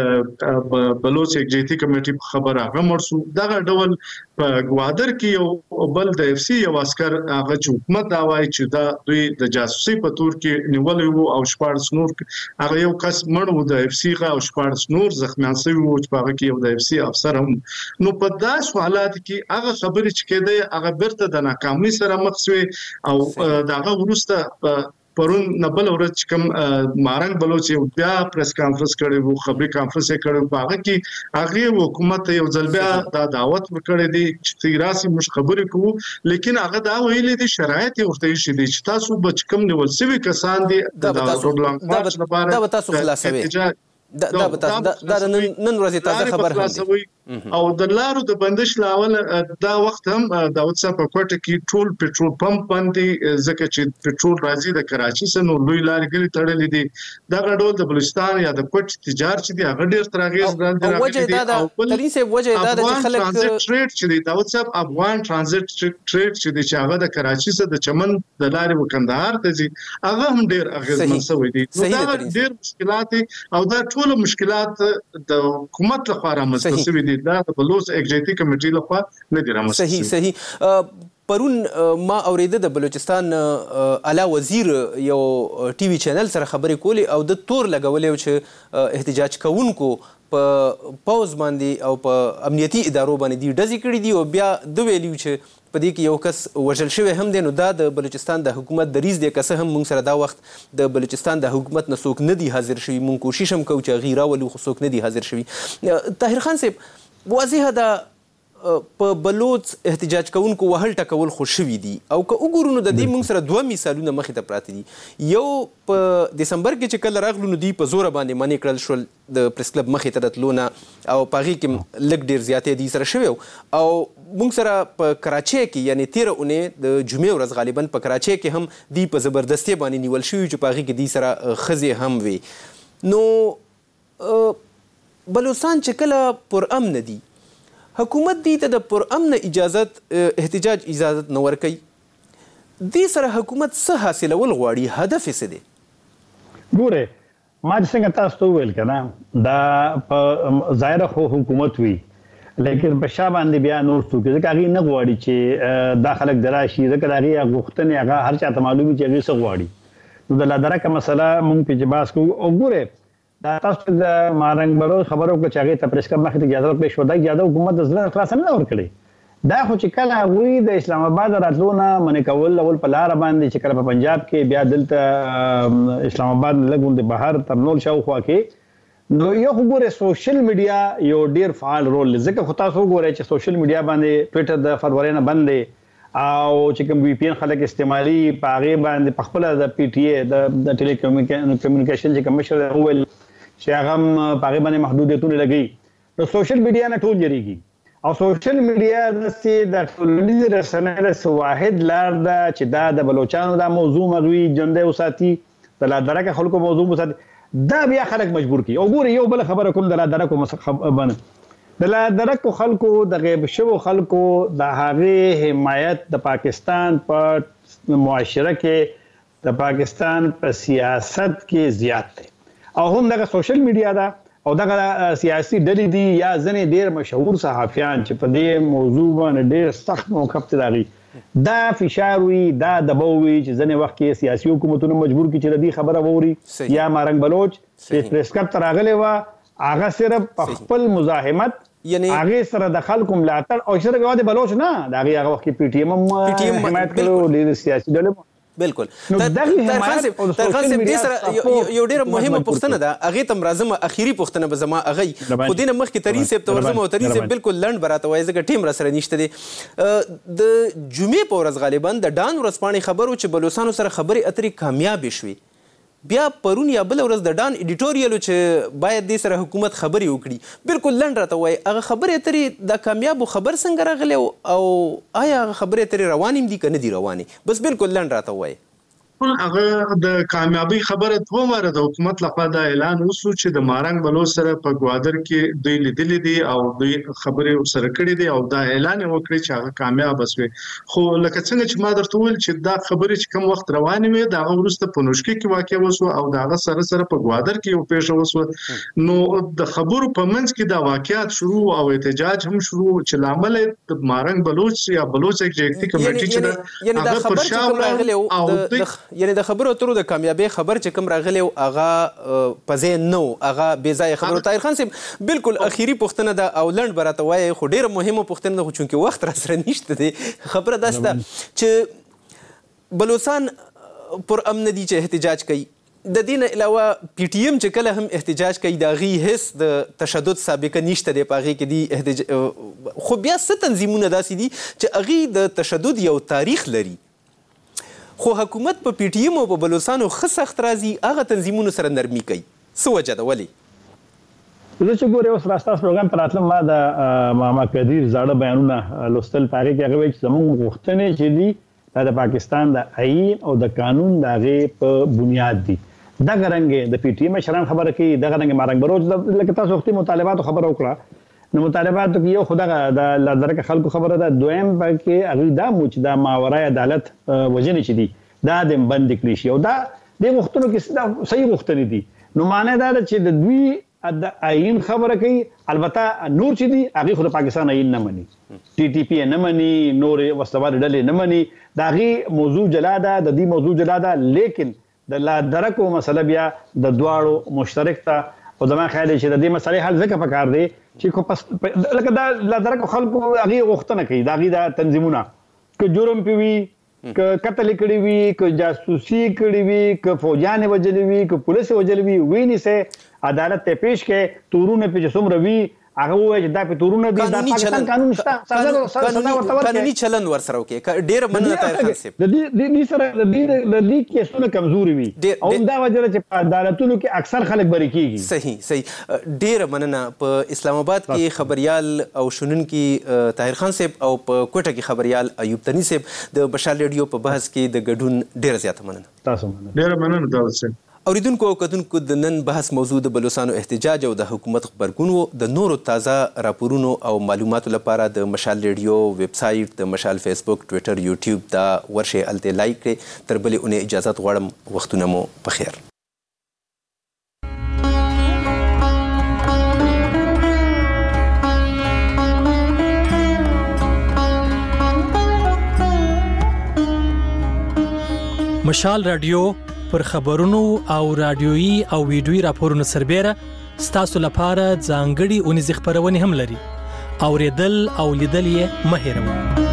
د بلوچ ایگزیکټیو کمیټې په خبره هغه مرسو دغه ډول په ګوادر کې یو بل د اف سی یو عسكر هغه چې حکومت دا وایي چې دا دوی د جاسوسي په تور کې نیولې وو او شپارس نور هغه یو کس مړ وو د اف سی غا او شپارس نور زخمیان شوی وو چې هغه کې یو د اف سی افسر هم. نو په داس حالات کې هغه خبرې چې کېده هغه برته د ناکامۍ سره مخ شوی او داغه ورسته پرون نبل ورځ کوم مارنګ بلوچ یو بیا پریس کانفرنس کړي وو خبري کانفرنس کړي په هغه کې هغه حکومت یو ځل بیا د دعوت ورکړي دي چې راسي مش خبرې کوو لیکن هغه دا ویلي دي شرایط ورته شي دي چې تاسو بچ کم نیول سوي کسان دي د روډ مارچ لپاره دا تاسو خلاصوي دا دا دا نن ورځ تازه خبر هم او د لارو د بندش لاول دا وخت هم د واتساپ په کوټه کې ټول پېټرول پمپ باندې ځکه چې پېټرول راځي د کراچي څخه نو لوی لارې ګلې تړلې دي دا غډول د بلوچستان یا د کوټ تجارت چې دی هغه ډیر ترغیز ګرځي وجه دا د تریسه وجه دا د خلک ټریډ چې دی د واتساپ افغان ترانزیت ټریډ چې دی چې هغه د کراچي څخه د چمن د لارې وکندهار ته ځي هغه هم ډیر اغیزمن شوی دی. نو دا ډیر مشکلات او دا ټول مشکلات د حکومت لپاره رامنځته شوي دي دا د بلوچ ایگزیکټیو کمیټې لخوا نه دی رامنځته. صحیح صحیح. پرون ما اوریده د بلوچستان اعلی وزیر یو ټي وي چینل سره خبرې کولې او د تور لګولې چې احتجاج کوونکو په پوز باندې او په امنیتي ادارو باندې دی ډزې کړې دي او بیا د ویلیو چې په دې کې یو کس وژل شوی هم دی. نو دا د بلوچستان د حکومت دریځ دی که څه هم موږ سره دا وخت د بلوچستان د حکومت نه څوک نه دي حاضر شوي موږ کوشش هم کوو چې هغې راولو خو څوک نه دي حاضر شوي. طاهر خان صاحب واضحه ده په بلوچ احتجاج کوونکو وهل ټکول خو شوي دي او که وګورو نو د دې موږ سره دوه مثالونه مخې ته پراته دي. یو په دسمبر کې چې کله راغلو نو دوی په زوره باندې منې کړل شول د پریس کلب مخې ته د تلو نه او په هغې کې لږ ډېر زیاتې دوی سره شوی او موږ سره په کراچۍ کې یعنې تېره اونۍ د جمعې ورځ غالبا په کراچۍ کې هم دوی په زبردستۍ باندې نیول شوي چې په هغې کې دوی سره ښځې هم وي. نو بلوچستان چې کله پرامن دي حکومت دی ته د پرامن اجازت احتجاج اجازت نه ورکوي. دې سره حکومت څه حاصلول غواړي؟ هدف یې څه دی؟ ګوره ما چې څنګه تاسو ته وویل که نه دا په ظاهره خو حکومت وي لیکن په شا باندې بیا نور څوک ځکه هغې نه غواړي چې دا خلک د راشي ځکه د هغې غوښتنې هغه هر چا ته معلوم وي چې هغې څه غواړي. نو د لادرکه مسله مونږ پې چې بحث کوو او ګوره دا تاسو د مارنګ بلو خبرو وکړه چې هغې ته پریس کلب مخې ته اجازه ورکړې شوه دا اجازه حکومت د زړه خلاصه نه ده ورکړې. دا خو چې کله هغوی د اسلام آباد راتلو نه منې کول اول په لاره باندې چې کله په پنجاب کې بیا دلته اسلام آباد نه لږ غوندې بهر تر نور شاوخوا کې نو یو خو ګورې سوشل میډیا یو ډېر فعال رول لري ځکه خو تاسو وګورئ چې سوشل میډیا باندې ټویټر د فروری نه بند دی او چې کوم وی پی این خلک استعمالي په هغې باندې په خپله د پی ټي اے د ټیلی کمیونیکیشن چې کوم مشر وویل چې هغه هم په هغې باندې محدودیتونه لګوي. نو سوشل میډیا نه ټول جریږي او سوشل میډیا داسې د ټولنیزې رسنۍ داسې واحد لار ده چې دا د بلوچانو دا موضوع مغوي ژوندی وساتي د لادرکه خلکو موضوع وساتي دا بیا خلک مجبور کړي. او ګورې یو بله خبره کوم د لادرکو باندې د لادرکو خلکو د غیب شوو خلکو د هغې حمایت د پاکستان په معاشره کې د پاکستان په سیاست کې زیات دی او هم دغه سوشل میډیا ده او دغه سیاسي ډلې دي یا ځینې ډېر مشهور صحافیان چې په دې موضوع باندې ډېر سخت موقف ته راغلي دا فشار وي دا دباو وي چې ځینې وخت کې سیاسي حکومتونه مجبور کړي چې د دې خبره واوري یا مارنګ بلوچ چې پریس کلب ته راغلی وه هغه صرف په خپل مزاحمت هغې سره د خلکو ملاتړ او صرف یوازې بلوچ نه د هغې هغه وخت کې پی ټي ایم هم حمایت کړی ډېرې سیاسي ډلې بالکل. طاهر دې سره یو ډېره مهمه پوښتنه ده هغې ته م راځم اخري پوښتنه به زما هغی خو دې نه مخکې ترین صاحب ته ورځم او ترین صاحب بالکل لنډ به راته وایي ځکه ټیم را سره نشته دی. د جمعې په ورځ غالبا د ډان ورځپاڼې خبر و چې بلوچستانو سره خبرې اترې کامیابې شوې. بیا پرون یا بله ورځ د ډان ایډیټوریل چې باید دې سره حکومت خبرې وکړي بالکل لنډ راته وایي هغه خبرې اترې د کامیابو خبر څنګه راغلی او آیا هغه خبرې اترې روانې دي که نه دي روانې؟ بس بالکل لنډ راته وایي. هغه د کامیابی خبره دوه واره د حکومت لخوا دا اعلان وشو چې د مارنګ بلوچ سره په ګوادر کې دوی لیدلې دي او دوی خبرې سره کړې دي او دا اعلان وکړي چې هغه کامیاب وسوي. خو لکه څنګه چې ما درته وویل چې دا خبرې چې کوم وخت روانې وي دا هغه وروسته په نوشکې کې واقع وسو او دا هغه سره سره په ګوادر کې یو پیښه وسو. نو د خبرو په منځ کې دا واقعیت شروع او احتجاج هم شروع چې لامل د مارنګ بلوچ یا بلوچ ایگزیکټیو کمیټې چې هغه پر شا او یعنې د خبرو اترو د کامیابۍ خبر چې کوم راغلی و هغه په ځای نه و هغه بې ځایه خبرو. طاهر خان صاحب بالکل اخري پوښتنه ده او لنډ به راته وایي خو ډېره مهمه پوښتنه ده خو چونکې وخت را سره نشته دی. خبره داسې ده چې بلوچستان پرامن دي چې احتجاج کوي د دې نه علاوه پی ټي ایم چې کله هم احتجاج کوي د هغې هېڅ د تشدد سابقه نشته دی په هغې کې دي خو بیا څه تنظیمونه داسې دي چې هغې د تشدد یو تاریخ لري خو حکومت په پی ټي ایم او په بلوچستانو ښه سخت راځي هغه تنظیمونو سره نرمي کوي. څه وجه ده ولې؟ زه چې ګورې اوس راسته پروګرام ته راتلم ما د محمد قدیر زاړه بیانونه لوستل په هغې کې هغه وایي چې زموږ غوښتنې چې دي دا د پاکستان د آئین او د قانون د هغې په بنیاد دي. دغه رنګې د پی ټي ایم مشران خبره کوي دغه رنګې مارنګ بلوچ لکه تاسو وختي مطالباتو خبره وکړه نو مطالباتو کې یو خو دغه د لادرکه خلکو خبره ده دویم پکې هغوی دا مو چې دا ماورای عدالت وژنې چې دي دا د بندې کړي شي او دا دې غوښتنو کې دا صحیح غوښتنې دي. نو معنی دا ده چې د دوی د آئین خبره کوي البته نور چې دي هغې خو د پاکستان آئین نه مني ټي ټي پی نه مني نورې وسلوالې ډلې نه مني د هغې موضوع جلا ده د دې موضوع جلا ده لیکن د لادرکو مسله بیا د دواړو مشترک ده او زما خیال دی چې د دې مسلې حل ځکه پکار دی چې خو لکه دا لادرکو خلکو هغې غوښتنه کوي د هغې دا تنظیمونه که جرم پې وي که قتل یې کړي وي که جاسوسي کړي وي که فوجیان یې وژلي وي که پولیس یې وژلي وي ویې نیسئ عدالت ته پیش کړئ تورونه پې چې څومره وي هغه وایي چې دا په تورونه دي دا پاکستان قانون شته سزا سزا ورته قانوني چلن ورسره وکړي ډېر مننه طاهر خان صاحب د دې د دې سره د دې د دې کیسونه کمزوري وي او دا وجه چې په عدالتونو کې اکثر خلک بری کیږي صحیح صحیح ډېر مننه په اسلام آباد کې خبريال او شنونکي طاهر خان صاحب او په کوټه کې خبريال ایوب تنی صاحب د مشال ریډیو په بحث کې د ګډون ډېر زیاته مننه تاسو مننه ډېر مننه داود صاحب اوریدونکو او کتونکو د نن بحث موضوع د بلوچستانو احتجاج او د حکومت خبرګون وو د نورو تازه راپورونو او معلوماتو لپاره د مشال ریډیو ویب سایټ د مشال فیسبوک ټوئیټر یوټیوب دا ورشه الته لایک کړئ تر بلې اونۍ اجازه غواړم وختونه مو په خیر مشال رادیو پر خبرونو او رادیويي او ویډیويي راپورونو سربېره ستاسو لپاره ځانګړي اونیز خبرونه هم لري اوریدل او لیدل یې مه هېروئ